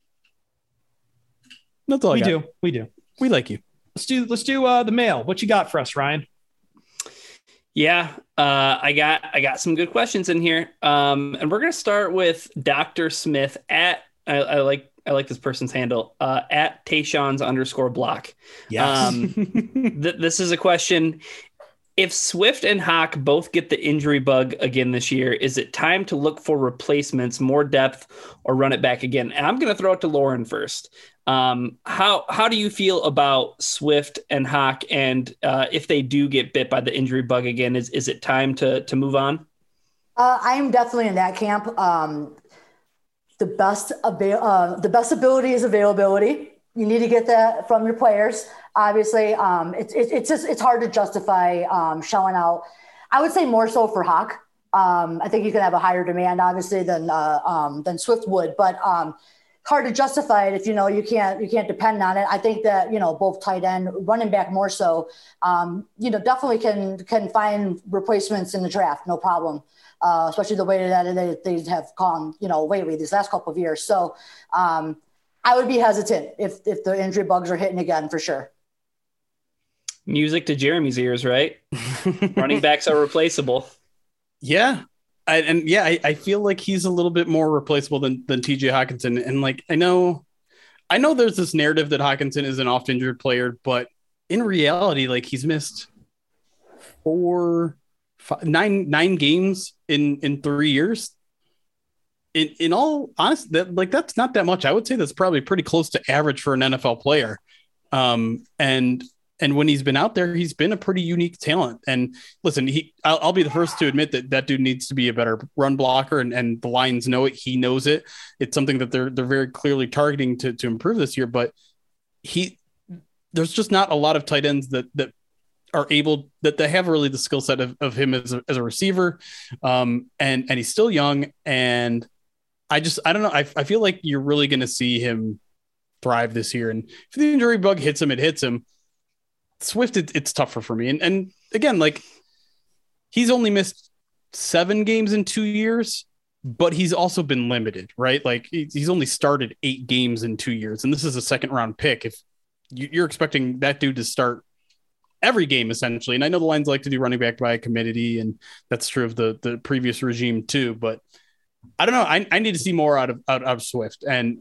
That's all we do. We do. We like you. Let's do the mail. What you got for us, Ryan? Yeah, I got some good questions in here. And we're gonna start with Dr. Smith at I like this person's handle at Tayshawn's_block. Yes. This is a question. If Swift and Hawk both get the injury bug again this year, is it time to look for replacements, more depth, or run it back again? And I'm going to throw it to Lauren first. How do you feel about Swift and Hawk? And if they do get bit by the injury bug again, is it time to move on? I am definitely in that camp. The best ability is availability. You need to get that from your players. Obviously, it's hard to justify shelling out. I would say more so for Hawk. I think you can have a higher demand, obviously, than Swift would, but hard to justify it if you can't depend on it. I think that both tight end, running back more so, definitely can find replacements in the draft, no problem. Especially the way that they have gone, lately these last couple of years. So I would be hesitant if the injury bugs are hitting again, for sure. Music to Jeremy's ears, right? Running backs are replaceable. Yeah. I feel like he's a little bit more replaceable than TJ Hockenson. And I know there's this narrative that Hockenson is an oft injured player, but in reality, he's missed 9 games in 3 years. In all honesty, that's not that much. I would say that's probably pretty close to average for an NFL player. And And when he's been out there, he's been a pretty unique talent. And listen, I'll be the first to admit that dude needs to be a better run blocker, and the Lions know it. He knows it. It's something that they're very clearly targeting to improve this year. But there's just not a lot of tight ends that are able, that they have really the skill set of him as a receiver. And he's still young. And I don't know. I feel like you're really going to see him thrive this year. And if the injury bug hits him, it hits him. Swift, it's tougher for me. And again, like, he's only missed 7 games in 2 years, but he's also been limited, right? Like, he's only started 8 games in 2 years. And this is a 2nd-round pick. If you're expecting that dude to start every game, essentially. And I know the Lions like to do running back by committee, and that's true of the previous regime too. But I don't know. I need to see more out of Swift. And,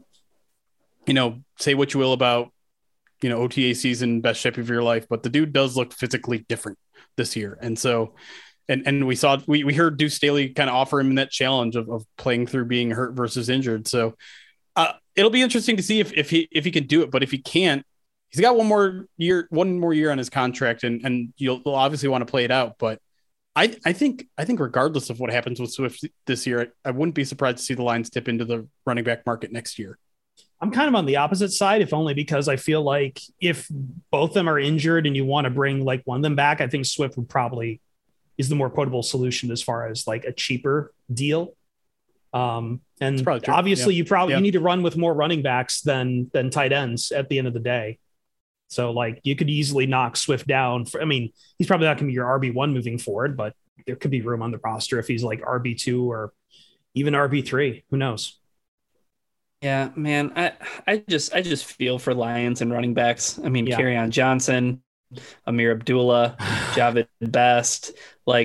say what you will about, OTA season, best shape of your life, but the dude does look physically different this year. And so, and we heard Deuce Staley kind of offer him that challenge of playing through being hurt versus injured. So it'll be interesting to see if he can do it, but if he can't, he's got one more year on his contract, and you'll obviously want to play it out. But I think regardless of what happens with Swift this year, I wouldn't be surprised to see the Lions dip into the running back market next year. I'm kind of on the opposite side, if only because I feel like if both of them are injured and you want to bring like one of them back, I think Swift would probably is the more potable solution as far as like a cheaper deal. And obviously you need to run with more running backs than tight ends at the end of the day. So like you could easily knock Swift down. He's probably not going to be your RB1 moving forward, but there could be room on the roster if he's like RB2 or even RB3. Who knows? Yeah, man, I just feel for Lions and running backs. Kerryon Johnson, Amir Abdullah, Javid Best,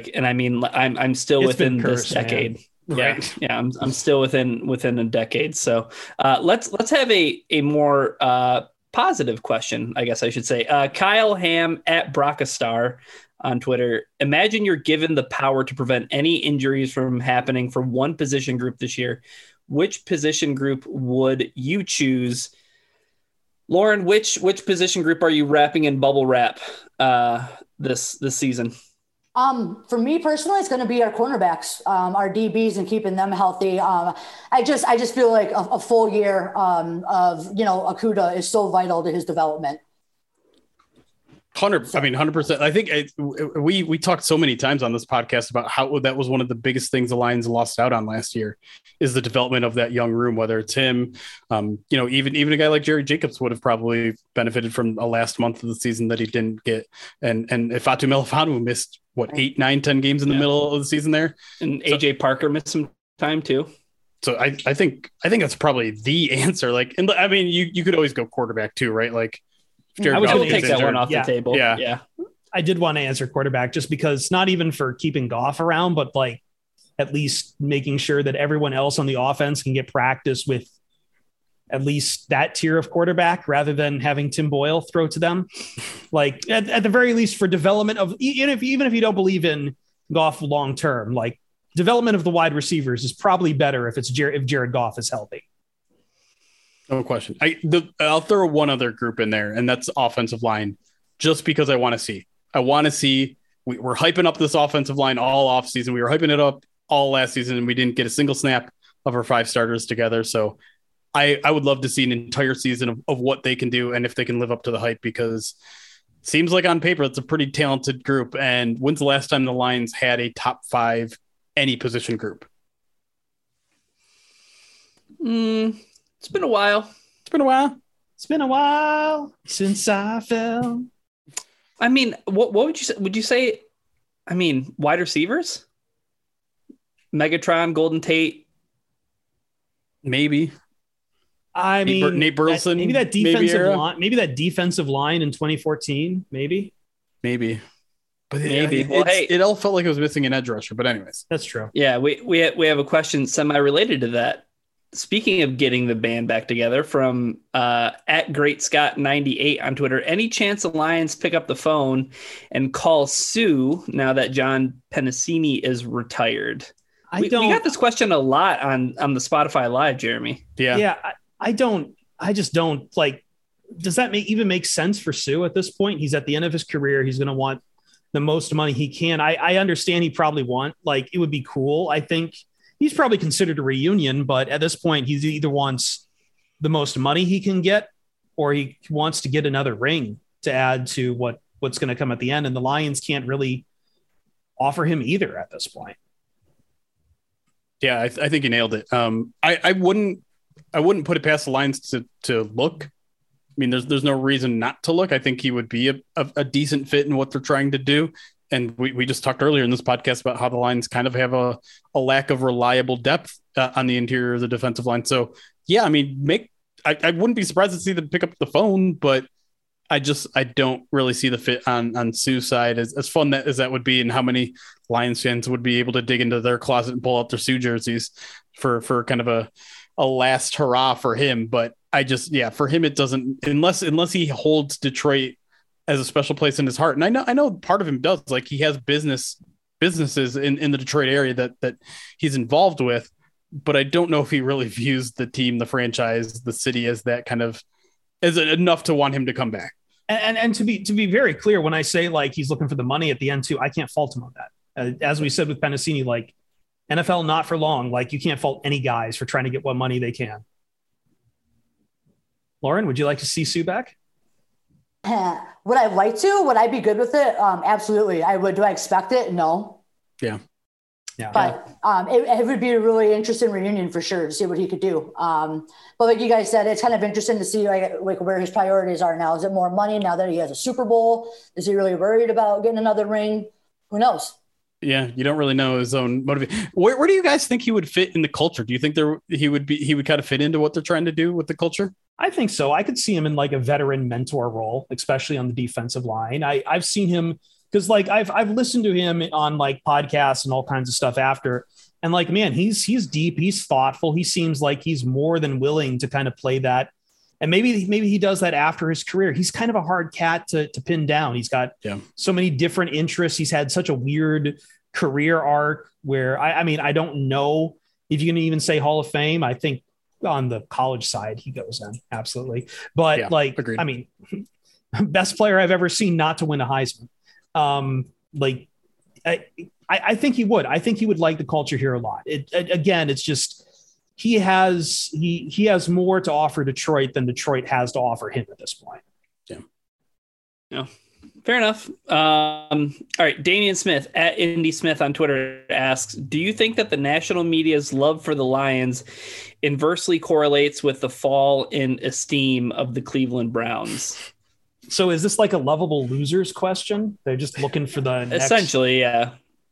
I'm still within this decade. Man. Right. Yeah, I'm still within a decade. So let's have a more positive question, I guess I should say. Kyle Ham at Brockastar on Twitter. Imagine you're given the power to prevent any injuries from happening for one position group this year. Which position group would you choose? Lauren, which position group are you wrapping in bubble wrap this season? For me personally, it's going to be our cornerbacks, our DBs, and keeping them healthy. I just feel like a full year of Okudah is so vital to his development. 100%. I think we talked so many times on this podcast about how that was one of the biggest things the Lions lost out on last year is the development of that young room, whether it's him, even a guy like Jerry Jacobs would have probably benefited from a last month of the season that he didn't get. And if Fatu Melifonwu missed 8, 9, 10 games in the middle of the season there, and AJ Parker missed some time too. So I think that's probably the answer. You could always go quarterback too, right? Like, I was going to take that one off the table. Yeah. I did want to answer quarterback just because, not even for keeping Goff around, but like at least making sure that everyone else on the offense can get practice with at least that tier of quarterback rather than having Tim Boyle throw to them. Like at the very least for development of, even if you don't believe in Goff long-term, like development of the wide receivers is probably better if Jared Goff is healthy. No question. I'll throw one other group in there, and that's offensive line, just because I want to see. We're hyping up this offensive line all offseason. We were hyping it up all last season, and we didn't get a single snap of our 5 starters together. So I would love to see an entire season of what they can do and if they can live up to the hype, because it seems like on paper it's a pretty talented group. And when's the last time the Lions had a top 5 any position group? It's been a while. It's been a while since I fell. What would you say? Would you say, wide receivers? Megatron, Golden Tate? Maybe. Nate Burleson. Maybe that defensive line. Maybe that defensive line in 2014. Maybe. But it all felt like it was missing an edge rusher. But anyways, that's true. Yeah, we have a question semi-related to that. Speaking of getting the band back together, from at Great Scott 98 on Twitter, any chance the Lions pick up the phone and call Sue now that John Penisini is retired? We got this question a lot on the Spotify Live, Jeremy. Yeah. I just don't like. does that even make sense for Sue at this point? He's at the end of his career. He's going to want the most money he can. I understand he probably it would be cool. I think he's probably considered a reunion, but at this point, he either wants the most money he can get, or he wants to get another ring to add to what's going to come at the end. And the Lions can't really offer him either at this point. Yeah, I think you nailed it. I wouldn't put it past the Lions to look. I mean, there's no reason not to look. I think he would be a decent fit in what they're trying to do. And we just talked earlier in this podcast about how the Lions kind of have a lack of reliable depth on the interior of the defensive line. So yeah, I mean, I wouldn't be surprised to see them pick up the phone, but I don't really see the fit on Sue's side as fun as that would be, and how many Lions fans would be able to dig into their closet and pull out their Sue jerseys for kind of a last hurrah for him. But for him, it doesn't, unless he holds Detroit as a special place in his heart. And I know part of him does, like he has businesses in the Detroit area that he's involved with, but I don't know if he really views the team, the franchise, the city as that kind of, as enough to want him to come back. And to be very clear, when I say like he's looking for the money at the end too, I can't fault him on that. As we said with Penasini, like NFL not for long. Like you can't fault any guys for trying to get what money they can. Lauren, would you like to see Sue back? Would I like to? Would I be good with it? Absolutely, I would. Do I expect it? No. Yeah. But it would be a really interesting reunion for sure to see what he could do. But like you guys said, it's kind of interesting to see like where his priorities are now. Is it more money now that he has a Super Bowl? Is he really worried about getting another ring? Who knows? Yeah, you don't really know his own motivation. Where do you guys think he would fit in the culture? Do you think he would kind of fit into what they're trying to do with the culture? I think so. I could see him in like a veteran mentor role, especially on the defensive line. I've seen him because like I've listened to him on like podcasts and all kinds of stuff after, and like, man, he's deep, he's thoughtful. He seems like he's more than willing to kind of play that. And maybe he does that after his career. He's kind of a hard cat to pin down. He's got so many different interests. He's had such a weird career arc where I mean, I don't know if you can even say Hall of Fame. I think on the college side, he goes in absolutely. But agreed. I mean, best player I've ever seen not to win a Heisman. I think he would. I think he would like the culture here a lot. Again, it's just he has more to offer Detroit than Detroit has to offer him at this point. Yeah. Fair enough. All right. Damian Smith at Indy Smith on Twitter asks, do you think that the national media's love for the Lions inversely correlates with the fall in esteem of the Cleveland Browns? So is this like a lovable losers question? They're just looking for the next... Essentially, yeah.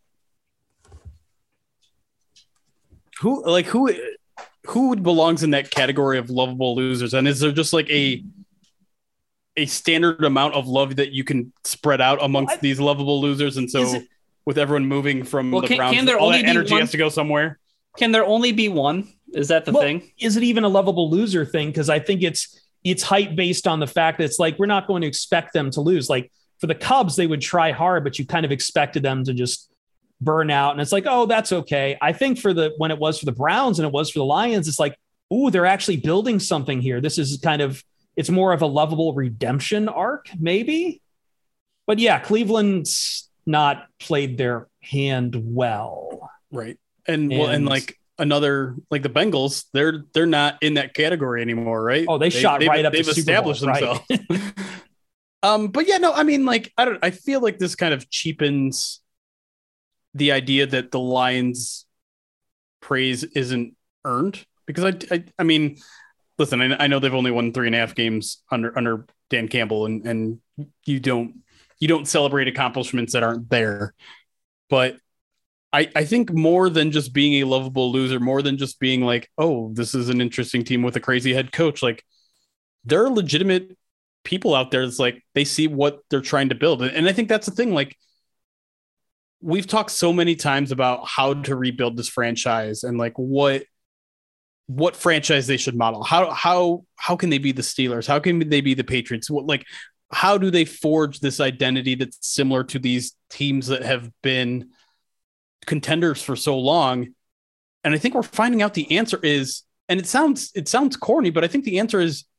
Who belongs in that category of lovable losers? And is there just like a standard amount of love that you can spread out amongst these lovable losers? And so with everyone moving from the Browns, all that energy has to go somewhere. Can there only be one? Is that the thing? Is it even a lovable loser thing? Because I think it's hype based on the fact that it's like, we're not going to expect them to lose. Like for the Cubs, they would try hard, but you kind of expected them to just burn out. And it's like, oh, that's okay. I think when it was for the Browns and it was for the Lions, it's like, ooh, they're actually building something here. This is it's more of a lovable redemption arc, maybe. But yeah, Cleveland's not played their hand well. Right. And like another, like the Bengals, they're not in that category anymore, right? Oh, they shot right up to They've established themselves. Right. But yeah, no, I mean, like, I feel like this kind of cheapens the idea that the Lions praise isn't earned, because I mean, listen, I know they've only won 3.5 games under Dan Campbell, and you don't celebrate accomplishments that aren't there. But I think more than just being a lovable loser, more than just being like, oh, this is an interesting team with a crazy head coach, like there are legitimate people out there that's like, they see what they're trying to build. And I think that's the thing. Like, we've talked so many times about how to rebuild this franchise and like what franchise they should model. How can they be the Steelers? How can they be the Patriots? How do they forge this identity that's similar to these teams that have been contenders for so long? And I think we're finding out the answer is, and it sounds corny, but I think the answer is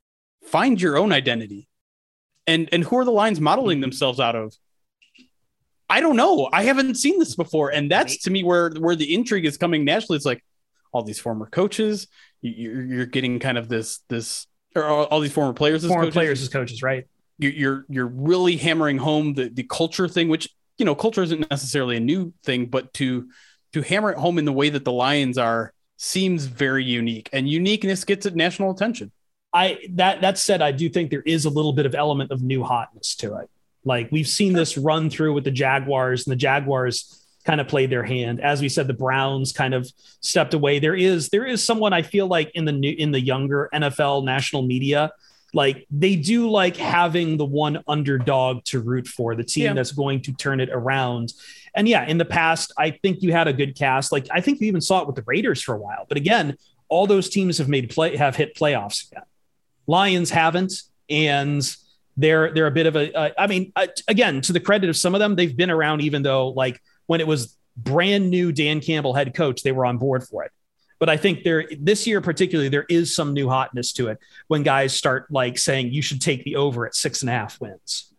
find your own identity. And who are the Lions modeling themselves out of? I don't know. I haven't seen this before. And that's to me where the intrigue is coming naturally. It's like all these former coaches, you're getting kind of this, or all these former players as coaches, right? You're really hammering home the culture thing, which, culture isn't necessarily a new thing, but to hammer it home in the way that the Lions are seems very unique, and uniqueness gets at national attention. That said, I do think there is a little bit of element of new hotness to it. Like we've seen this run through with the Jaguars, and the Jaguars kind of played their hand. As we said, the Browns kind of stepped away. There is someone I feel like in the younger NFL national media, like they do like having the one underdog to root for, the team that's going to turn it around. And in the past, I think you had a good cast. Like I think you even saw it with the Raiders for a while. But again, all those teams have hit playoffs again. Lions haven't, and they're a bit of again, to the credit of some of them, they've been around, even though like when it was brand new Dan Campbell head coach, they were on board for it. But I think this year particularly, there is some new hotness to it when guys start like saying you should take the over at 6.5 wins.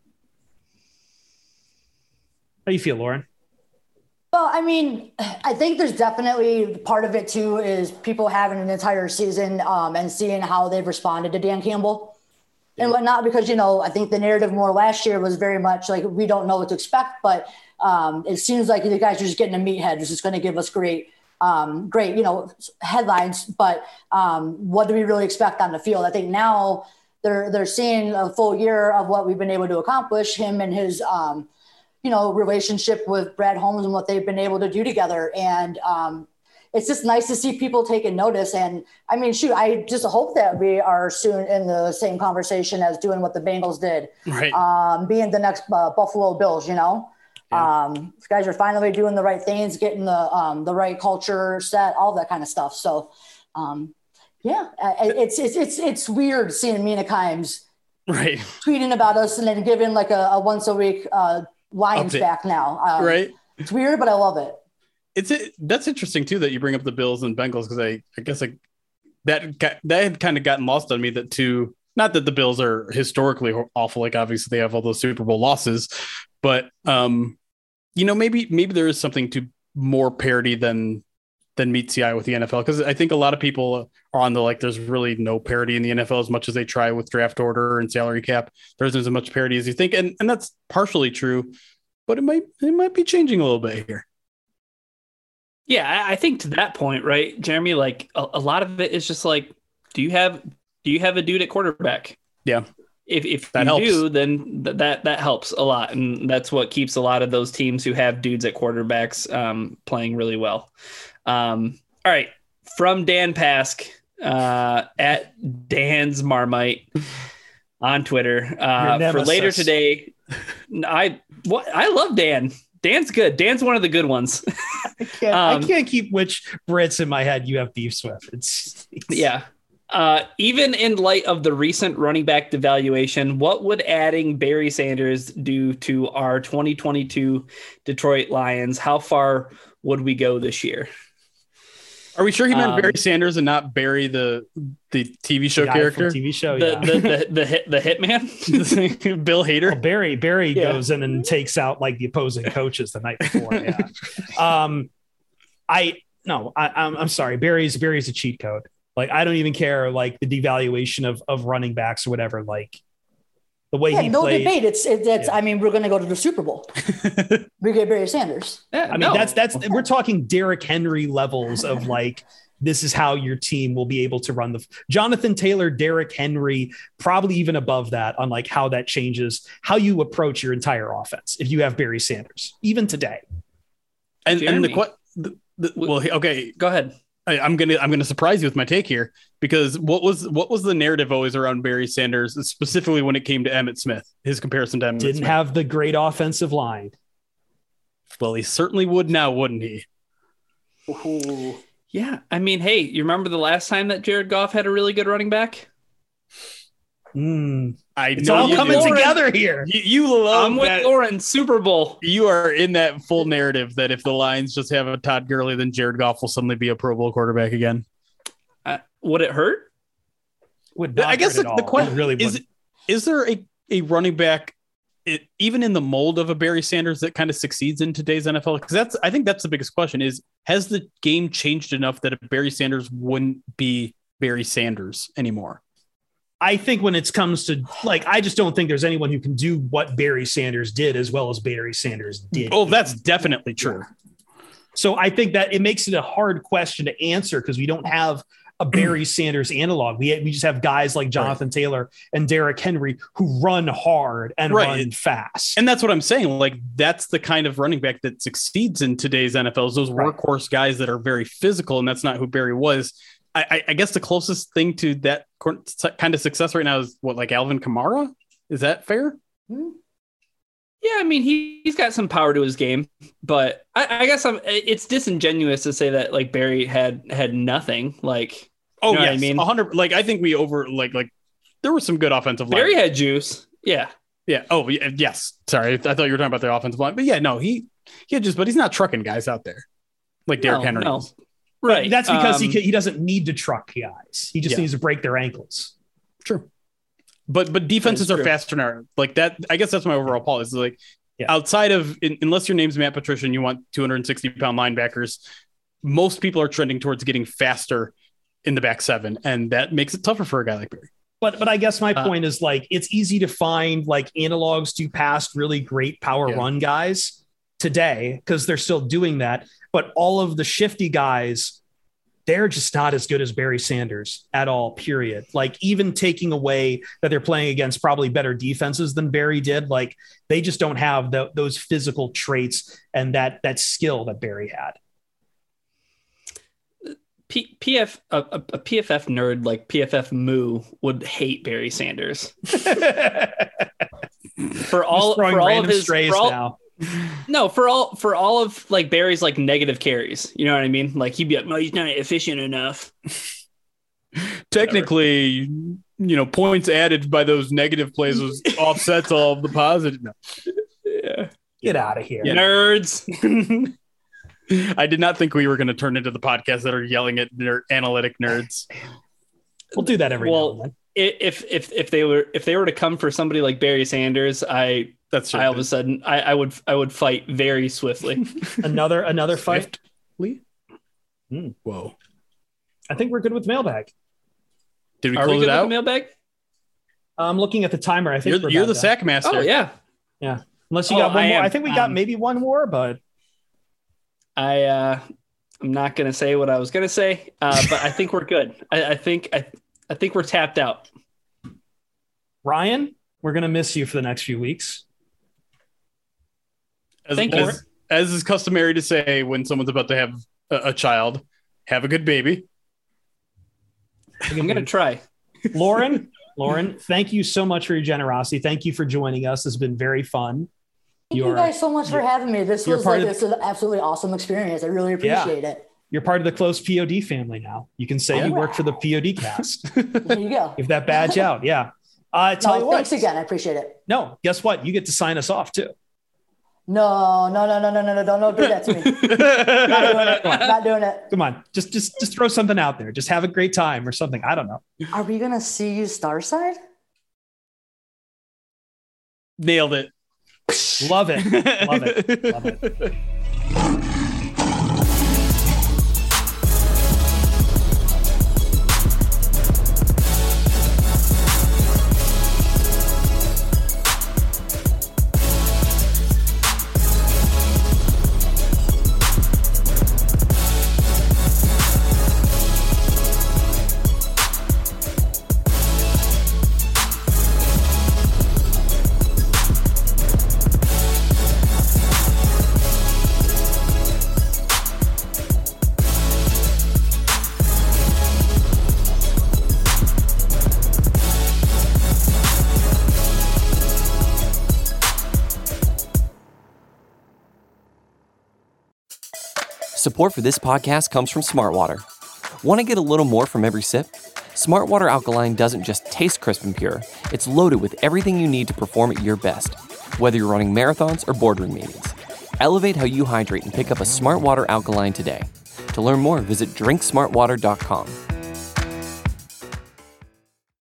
How do you feel, Lauren? Well, I mean, I think there's definitely part of it too is people having an entire season and seeing how they've responded to Dan Campbell and whatnot, because, I think the narrative more last year was very much like, we don't know what to expect, but it seems like the guys are just getting a meathead, which is going to give us great, headlines. But what do we really expect on the field? I think now they're seeing a full year of what we've been able to accomplish, him and his, relationship with Brad Holmes and what they've been able to do together. And it's just nice to see people taking notice. And I mean, I just hope that we are soon in the same conversation as doing what the Bengals did, right? Being the next Buffalo Bills, These guys are finally doing the right things, getting the right culture set, all that kind of stuff. So, it's weird seeing Mina Kimes tweeting about us and then giving like a once a week Lions update back now. Right. It's weird, but I love it. That's interesting too, that you bring up the Bills and Bengals. Cause I guess that had kind of gotten lost on me not that the Bills are historically awful. Like obviously they have all those Super Bowl losses, but maybe there is something to more parity than meets the eye with the NFL. Cause I think a lot of people are on there's really no parity in the NFL as much as they try with draft order and salary cap. There isn't as much parity as you think. And that's partially true, but it might be changing a little bit here. Yeah. I think to that point, right, Jeremy, like a lot of it is just like, do you have a dude at quarterback? Yeah. If that helps, do, then that helps a lot. And that's what keeps a lot of those teams who have dudes at quarterbacks playing really well. All right. From Dan Pask at Dan's Marmite on Twitter for later today. I love Dan. Dan's good. Dan's one of the good ones. I can't keep which Brits in my head you have beefs with. It's yeah. Even in light of the recent running back devaluation, what would adding Barry Sanders do to our 2022 Detroit Lions? How far would we go this year? Are we sure he meant Barry Sanders and not Barry the TV show character? TV show, the hitman, Bill Hader. Well, Barry goes in and takes out like the opposing coaches the night before. I'm sorry. Barry's a cheat code. Like I don't even care like the devaluation of running backs or whatever. Like the way he played. Debate. It's. I mean, we're going to go to the Super Bowl. We get Barry Sanders. Yeah, I mean, that's we're talking Derrick Henry levels of like, this is how your team will be able to run Jonathan Taylor, Derrick Henry, probably even above that on like how that changes how you approach your entire offense. If you have Barry Sanders, even today. Okay, go ahead. I'm gonna surprise you with my take here, because what was the narrative always around Barry Sanders, specifically when it came to Emmitt Smith, his comparison to Emmitt Smith? Didn't have the great offensive line. Well, he certainly would now, wouldn't he? Ooh. Yeah, I mean, hey, you remember the last time that Jared Goff had a really good running back? It's all coming together here. You love I'm with Lauren, Super Bowl. You are in that full narrative that if the Lions just have a Todd Gurley, then Jared Goff will suddenly be a Pro Bowl quarterback again. Would it hurt? I guess the question really is there a running back even in the mold of a Barry Sanders that kind of succeeds in today's NFL? Because I think that's the biggest question is, has the game changed enough that a Barry Sanders wouldn't be Barry Sanders anymore? I think when it comes to I just don't think there's anyone who can do what Barry Sanders did as well as Barry Sanders did. Oh, that's definitely true. So I think that it makes it a hard question to answer because we don't have a Barry Sanders analog. We just have guys like Jonathan Taylor and Derrick Henry who run hard and run fast. And that's what I'm saying. Like, that's the kind of running back that succeeds in today's NFL is those workhorse guys that are very physical. And that's not who Barry was. I guess the closest thing to that kind of success right now is Alvin Kamara. Is that fair? Yeah, I mean, he's got some power to his game, but I guess it's disingenuous to say that Barry had nothing. What I mean? 100. I think we there was some good offensive line. Barry had juice. Yeah. Yeah. Oh, yes. Sorry, I thought you were talking about the offensive line, but yeah, no, he had juice, but he's not trucking guys out there like Derrick Henry. No. Right. But that's because he doesn't need to truck guys. He just needs to break their ankles. True. But defenses are faster now. That. I guess that's my overall policy. Outside of unless your name's Matt Patricia and you want 260-pound linebackers, most people are trending towards getting faster in the back seven, and that makes it tougher for a guy like Barry. But I guess my point is it's easy to find analogs to past really great power run guys today because they're still doing that. But all of the shifty guys, they're just not as good as Barry Sanders at all, period. Even taking away that they're playing against probably better defenses than Barry did, they just don't have those physical traits and that skill that Barry had. A PFF nerd like PFF Moo would hate Barry Sanders. for all of his strays now. No, for all of Barry's negative carries, you know what I mean? He'd be no, he's not efficient enough. Technically, points added by those negative plays was offsets all of the positive. No. Yeah, get out of here, nerds. I did not think we were going to turn into the podcast that are yelling at analytic nerds. We'll do that every now and then. If they were to come for somebody like Barry Sanders, all of a sudden I would fight very swiftly. another fight. Whoa! I think we're good with mailbag. Did we close it out? With mailbag? I'm looking at the timer. I think you're the sack master. Oh yeah. Unless you got one more. I think we got maybe one more, but I'm not going to say what I was going to say, but I think we're good. I think we're tapped out. Ryan, we're going to miss you for the next few weeks. Thank you. As is customary to say when someone's about to have a child, have a good baby. I'm going to try. Lauren, thank you so much for your generosity. Thank you for joining us. It's been very fun. Thank you guys so much for having me. This was an absolutely awesome experience. I really appreciate it. You're part of the close POD family now. You can say you work for the POD cast. There you go. Give that badge out. Yeah. Tell you what. Thanks again. I appreciate it. No, guess what? You get to sign us off too. No. Don't do that to me. Not doing it. Come on. Just throw something out there. Just have a great time or something. I don't know. Are we going to see you Starside? Nailed it. Love it. Love it. Support for this podcast comes from Smartwater. Want to get a little more from every sip? Smartwater Alkaline doesn't just taste crisp and pure, it's loaded with everything you need to perform at your best, whether you're running marathons or boardroom meetings. Elevate how you hydrate and pick up a Smartwater Alkaline today. To learn more, visit drinksmartwater.com.